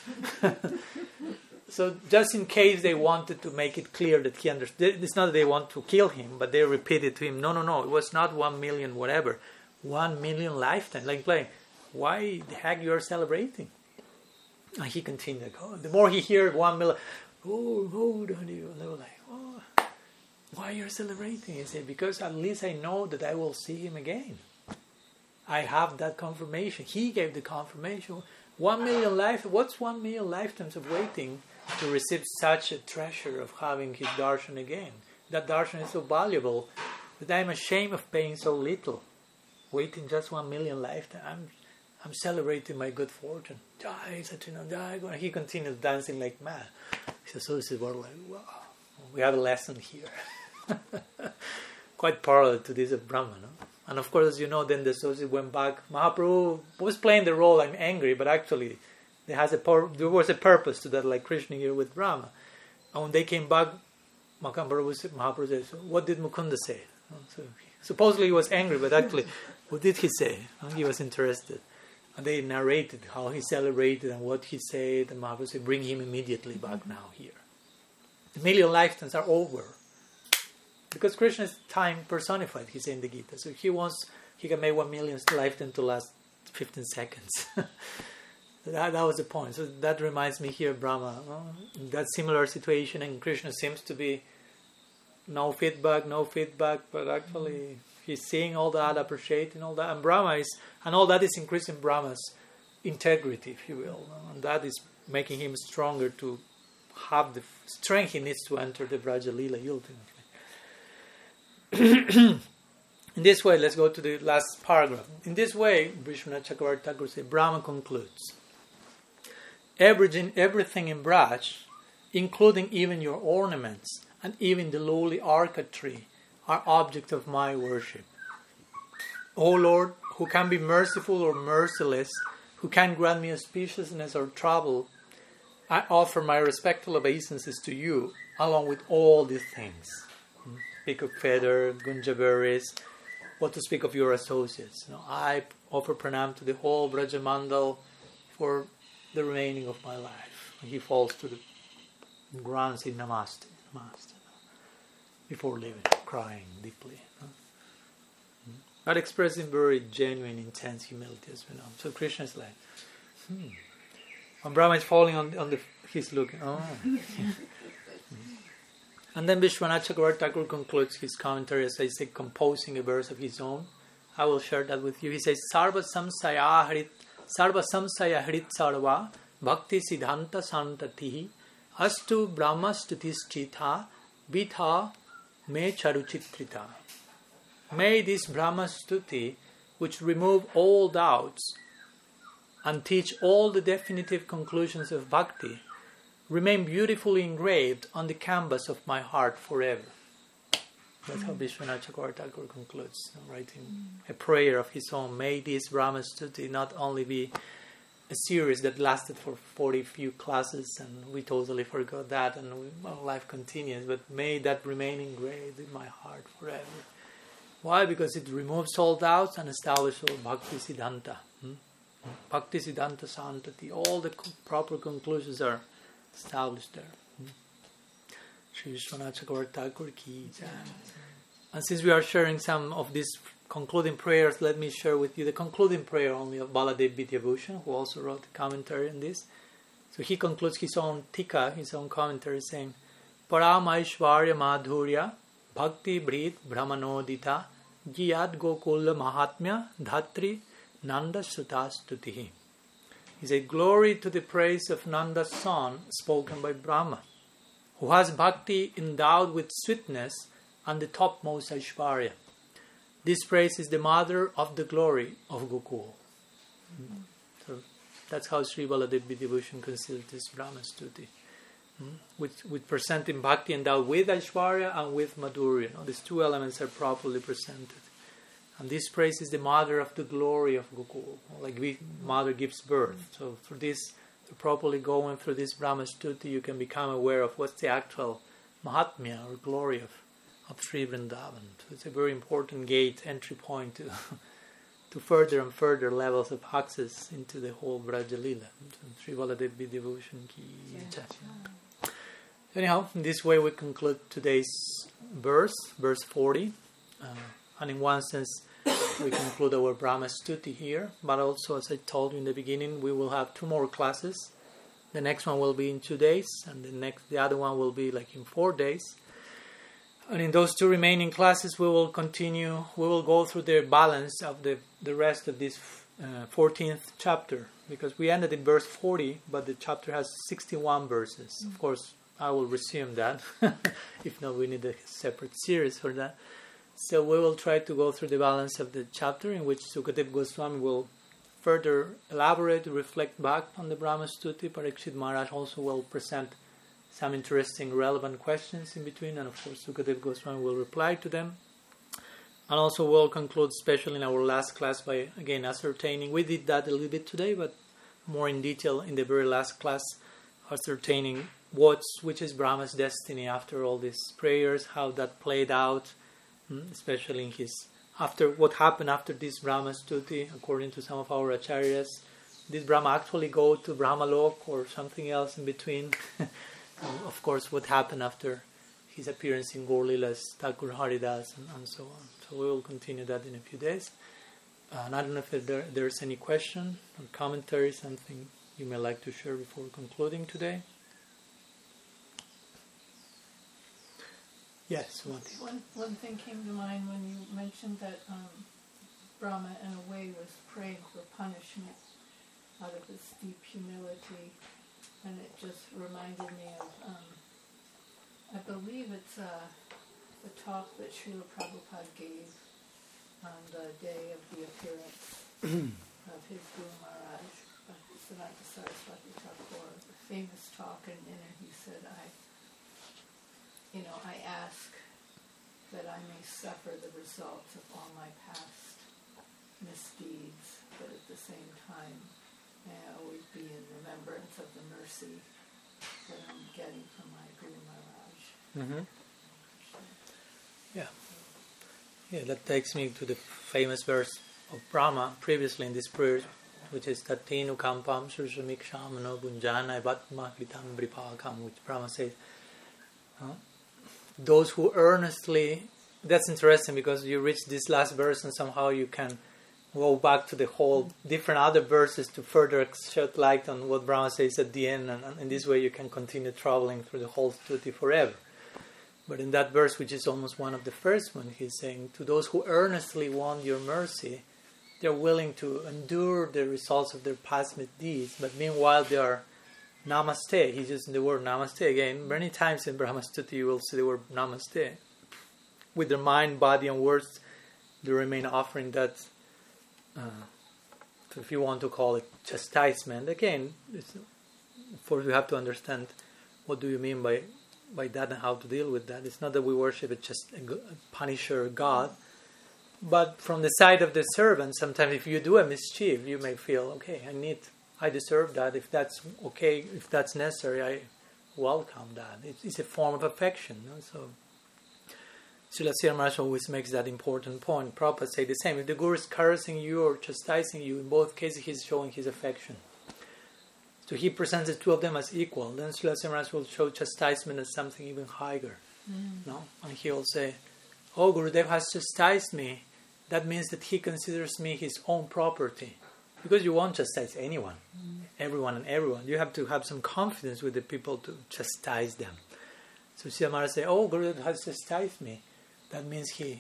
So just in case they wanted to make it clear that he understood, it's not that they want to kill him, but they repeated to him, no, no, no, it was not one million whatever, one million lifetime. Like playing, why the heck you are celebrating? And he continued, oh, the more he heard one million, oh, oh, don't you? And they were like, oh, why you're celebrating? He said, because at least I know that I will see him again. I have that confirmation. He gave the confirmation. One million life. What's one million lifetimes of waiting to receive such a treasure of having his darshan again? That darshan is so valuable that I'm ashamed of paying so little. Waiting just one million lifetimes. I'm, I'm celebrating my good fortune. Jai, Sachinandan, Jai. He continues dancing like mad. His associates were like, wow, we have a lesson here. Quite parallel to this of Brahma, no? And of course, as you know, then the associate went back. Mahaprabhu was playing the role, I'm angry, but actually there, has a pur- there was a purpose to that, like Krishna here with Brahma. And when they came back, Mahaprabhu said, so what did Mukunda say? So supposedly he was angry, but actually, what did he say? He was interested. And they narrated how he celebrated and what he said, and Mahaprabhu said, bring him immediately back now here. The million lifetimes are over. Because Krishna is time personified, he said in the Gita. So he wants, he can make one million lifetime to last fifteen seconds. that, that was the point. So that reminds me here of Brahma. Uh, that similar situation, and Krishna seems to be no feedback, no feedback, but actually he's seeing all that, appreciating all that, and Brahma is, and all that is increasing Brahma's integrity, if you will, and that is making him stronger to have the strength he needs to enter the Vraja Lila ultimately. In this way, let's go to the last paragraph. In this way, Vishwanath Chakravarti Thakur says, Brahma concludes, everything, everything in Braj, including even your ornaments and even the lowly orchid tree, are object of my worship. O Lord, who can be merciful or merciless, who can grant me auspiciousness or trouble, I offer my respectful obeisances to you, along with all these things. Speak of feather, gunja berries, what to speak of your associates. You know, I offer pranam to the whole Brajamandal for the remaining of my life. And he falls to the ground saying namaste, namaste, before leaving, crying deeply. No? That expressing very genuine, intense humility as we know. So Krishna is like, hmm. When Brahma is falling on, on the, he's looking, oh. And then Vishwanath Chakravarti Thakur concludes his commentary, as I say, composing a verse of his own. I will share that with you. He says, Sarva samsaya harit, sarva samsaya harit sarva, bhakti siddhanta santatihi, astu brahma stutisthita, vitha me charuchitrita. May this Brahma stuti, which remove all doubts and teach all the definitive conclusions of bhakti, remain beautifully engraved on the canvas of my heart forever. That's how Vishwanath Chakravarti Thakur concludes, writing a prayer of his own. May this Brahma stuti not only be a series that lasted for forty few classes and we totally forgot that and we, well, life continues, but may that remain engraved in my heart forever. Why? Because it removes all doubts and establishes all Bhakti Siddhanta. Hmm? Bhakti Siddhanta Santati. All the co- proper conclusions are established there. Hmm? Shri Vishwanath Chakravarti Thakur ki jai. And since we are sharing some of these concluding prayers, let me share with you the concluding prayer only of Baladev Vidyabhushan, who also wrote a commentary on this. So he concludes his own tika, his own commentary, saying, Paramaishvarya Madhurya Bhakti Bhrit Brahmanodita Jiyad Gokula Mahatmya Dhatri Nanda Sutastutihi. He said, glory to the praise of Nanda's son spoken by Brahma, who has bhakti endowed with sweetness and the topmost Aishvarya. This praise is the mother of the glory of Gokul. Mm-hmm. So that's how Sri Baladev Vidyabhushan considers this Brahma Stuti. Mm-hmm. With, with presenting bhakti endowed with Aishvarya and with Madhurya. You know, these two elements are properly presented. And this praise is the mother of the glory of Gokul. Like we, mother gives birth. So for this, to properly go in through this Brahma Stuti, you can become aware of what's the actual Mahatmya or glory of, of Sri Vrindavan. So it's a very important gate, entry point to to further and further levels of access into the whole Vraja Lila. Sri Baladev Vidyabhushan ki jai. Anyhow, in this way we conclude today's verse, verse forty. Uh, and in one sense, we conclude our Brahma Stuti here. But also, as I told you in the beginning, we will have two more classes. The next one will be in two days, and the next, the other one will be like in four days. And in those two remaining classes, we will continue, we will go through the balance of the, the rest of this uh, fourteenth chapter. Because we ended in verse forty, but the chapter has sixty-one verses. Mm-hmm. Of course, I will resume that. If not, we need a separate series for that. So we will try to go through the balance of the chapter in which Sukadeva Goswami will further elaborate, reflect back on the Brahma Stuti. Parikshit Maharaj also will present some interesting, relevant questions in between, and of course Sukadeva Goswami will reply to them. And also we'll conclude, especially in our last class, by again ascertaining, we did that a little bit today, but more in detail in the very last class, ascertaining what's, which is Brahma's destiny after all these prayers, how that played out, especially in his, after what happened after this Brahma Stuti, according to some of our acharyas. Did Brahma actually go to Brahmalok or something else in between? And of course, what happened after his appearance in Gaur Lilas, Thakur Haridas, and, and so on. So we will continue that in a few days. Uh, and I don't know if there, there's any question or commentary, something you may like to share before concluding today. Yes, one thing. One, one thing came to mind when you mentioned that um, Brahma, in a way, was praying for punishment out of his deep humility, and it just reminded me of, um, I believe it's uh, the talk that Srila Prabhupada gave on the day of the appearance of his Guru Maharaj, Sanatana Saraswati Thakur, the famous talk, and in it he said, I, you know, I ask that I may suffer the results of all my past misdeeds, but at the same time, may I always be in remembrance of the mercy that I'm getting from my Guru Maharaj. Mm-hmm. Yeah. Yeah, that takes me to the famous verse of Brahma previously in this prayer, which is Tatenu Kampam Surshamiksham Bunjana Vatma Kritam Bripakam, which Brahma says, uh, those who earnestly, that's interesting because you reach this last verse and somehow you can go back to the whole different other verses to further shed light on what Brahma says at the end, and, and in this way you can continue traveling through the whole stuti forever. But in that verse, which is almost one of the first one, he's saying, to those who earnestly want your mercy, they're willing to endure the results of their past deeds, but meanwhile they are namaste. He's using the word namaste again. Many times in Brahma Stuti you will see the word namaste. With their mind, body and words, they remain offering that, uh, if you want to call it chastisement. Again, it's, of course we have to understand what do you mean by, by that and how to deal with that. It's not that we worship a, just a, a punisher God, but from the side of the servant, sometimes if you do a mischief, you may feel, okay, I need, I deserve that. If that's okay, if that's necessary, I welcome that. It's, it's a form of affection. No? So, Srila Sridhar Maharaj always makes that important point. Prabhupada say the same. If the Guru is cursing you or chastising you, in both cases he's showing his affection. So he presents the two of them as equal. Then Srila Sridhar Maharaj will show chastisement as something even higher. Mm. No? And he will say, oh, Gurudev has chastised me. That means that he considers me his own property. Because you won't chastise anyone, mm. everyone and everyone. You have to have some confidence with the people to chastise them. So Sridhar Maharaj say, oh, Gurudev has chastised me. That means he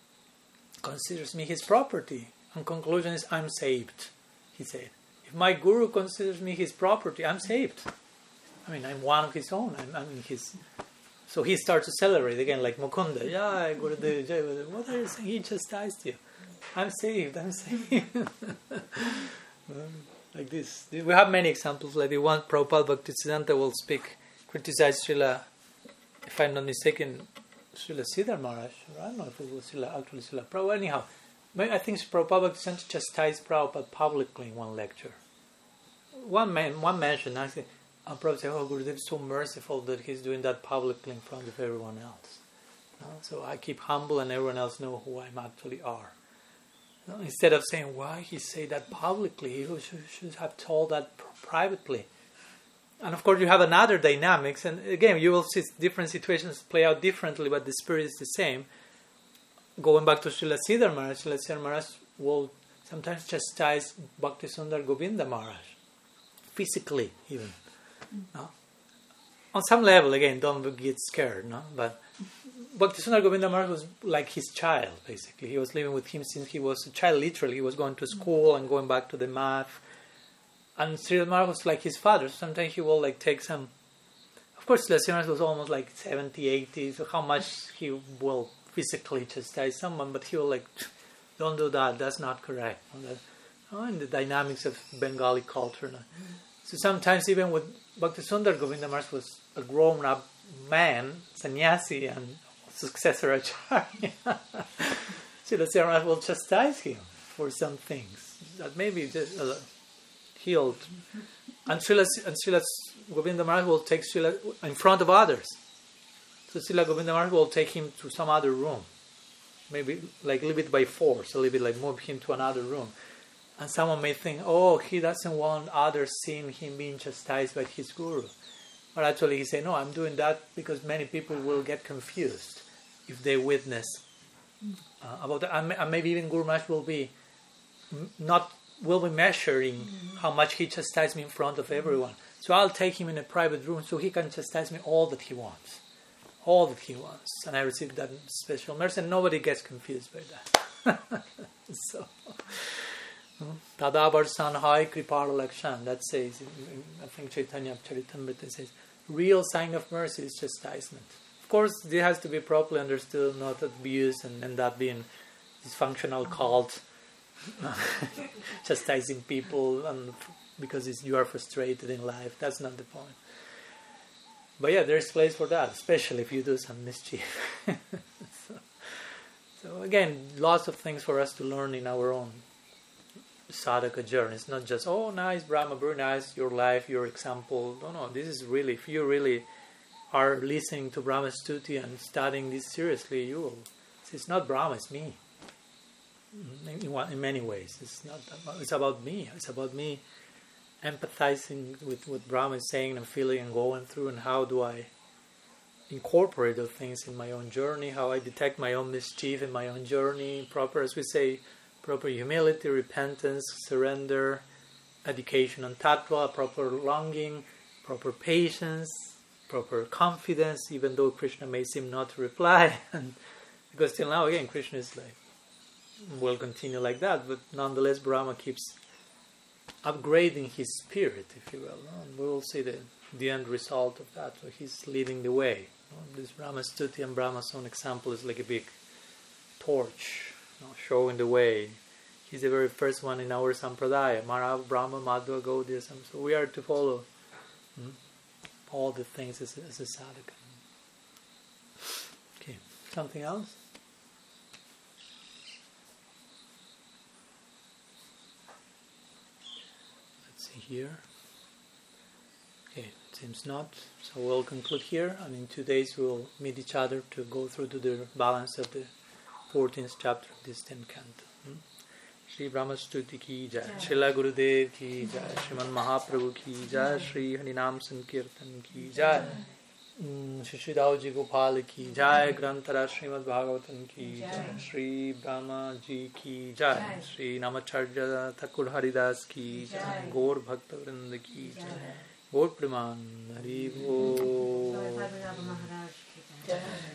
considers me his property. And conclusion is, I'm saved, he said. If my Guru considers me his property, I'm saved. I mean, I'm one of his own. I'm, I'm his... So he starts to celebrate again, like Mukunda. Yeah, Gurudev, Jai, what are you saying? He chastised you. I'm saved, I'm saved. Like this. We have many examples like the one Prabhupada Bhaktisiddhanta will speak, criticize Srila, if I'm not mistaken, Srila Sridhar Maharaj. I don't know if it was Srila, actually Srila Prabhupada. Anyhow, I think Prabhupada Bhaktisiddhanta chastised Prabhupada publicly in one lecture. One man, one mention, actually, and Prabhupada said, oh, Gurudev is so merciful that he's doing that publicly in front of everyone else. No? So I keep humble and everyone else know who I actually are. No? Instead of saying, why he say that publicly, he should, should have told that pr- privately. And of course you have another dynamics, and again, you will see different situations play out differently, but the spirit is the same. Going back to Srila Sridhar Maharaj, Srila Sridhar Maharaj will sometimes chastise Bhaktisundar Govinda Maharaj, physically even. No? On some level, again, don't get scared, no? But Bhaktisundar Govinda Maharaj was like his child, basically. He was living with him since he was a child, literally. He was going to school and going back to the math. And Sridhar Maharaj was like his father. Sometimes he will like take some... Of course, Sridhar Maharaj was almost like seventy, eighty, so how much he will physically chastise someone, but he will like, don't do that, that's not correct. Oh, and the dynamics of Bengali culture. No? So sometimes even with Bhaktisundar Govinda Maharaj was a grown-up man, sannyasi, and successor acharya. Srila Sridhar Maharaj will chastise him for some things that maybe just uh, healed. And Srila, and Srila Govinda Maharaj will take Srila in front of others. So Srila Govinda Maharaj will take him to some other room. Maybe like a little bit by force, a little bit like move him to another room. And someone may think, oh, he doesn't want others seeing him being chastised by his guru. But actually he said, no, I'm doing that because many people will get confused if they witness uh, about that. And maybe even Guru Maharaj will be not will be measuring mm-hmm. how much he chastised me in front of everyone. So I'll take him in a private room so he can chastise me all that he wants. all that he wants, and I received that special mercy, and nobody gets confused by that. So, Tadavar Sanhai Kripara Lakshan, that says, I think Chaitanya Charitamrita says, real sign of mercy is chastisement. Of course, it has to be properly understood, not abused and end up being dysfunctional cult, chastising people and because it's, you are frustrated in life. That's not the point. But yeah, there's place for that, especially if you do some mischief. so, so again, lots of things for us to learn in our own sadhaka journey. It's not just, oh, nice, Brahma, very nice, your life, your example. No, no, this is really, if you really are listening to Brahma Stuti and studying this seriously, you will. It's not Brahma, it's me. In, in many ways, it's not. About, it's about me. It's about me empathizing with what Brahma is saying and feeling and going through, and how do I incorporate those things in my own journey, how I detect my own mischief in my own journey, proper, as we say, proper humility, repentance, surrender, education on tattva, proper longing, proper patience, proper confidence, even though Krishna may seem not to reply. And because till now, again, Krishna is like, will continue like that, but nonetheless Brahma keeps upgrading his spirit, if you will. And we will see the, the end result of that. So he's leading the way. This Brahma Stuti and Brahma's own example is like a big torch, you know, showing the way. He's the very first one in our Sampradaya, Mara, Brahma, Madhva, Gaudiya. So we are to follow hmm, all the things as, as a sadhaka. Okay, something else? Here. Okay, seems not. So we'll conclude here, and in two days we'll meet each other to go through to the balance of the fourteenth chapter of this tenth canto. Hmm? Shri Brahma Stuti ki jai, Srila Gurudev ki jai, Sriman Mahaprabhu ki jai, Shri Harinam Sankirtan ki jai, Shri Dauji Gopal ki jai, Grantara Srimad Bhagavatam ki jai, Shri Brahma ji ki jai, Shri Namacharya Thakur Haridas ki jai, Gaur Bhakta Vrinda ki jai, Gaur Praman Hari Bo.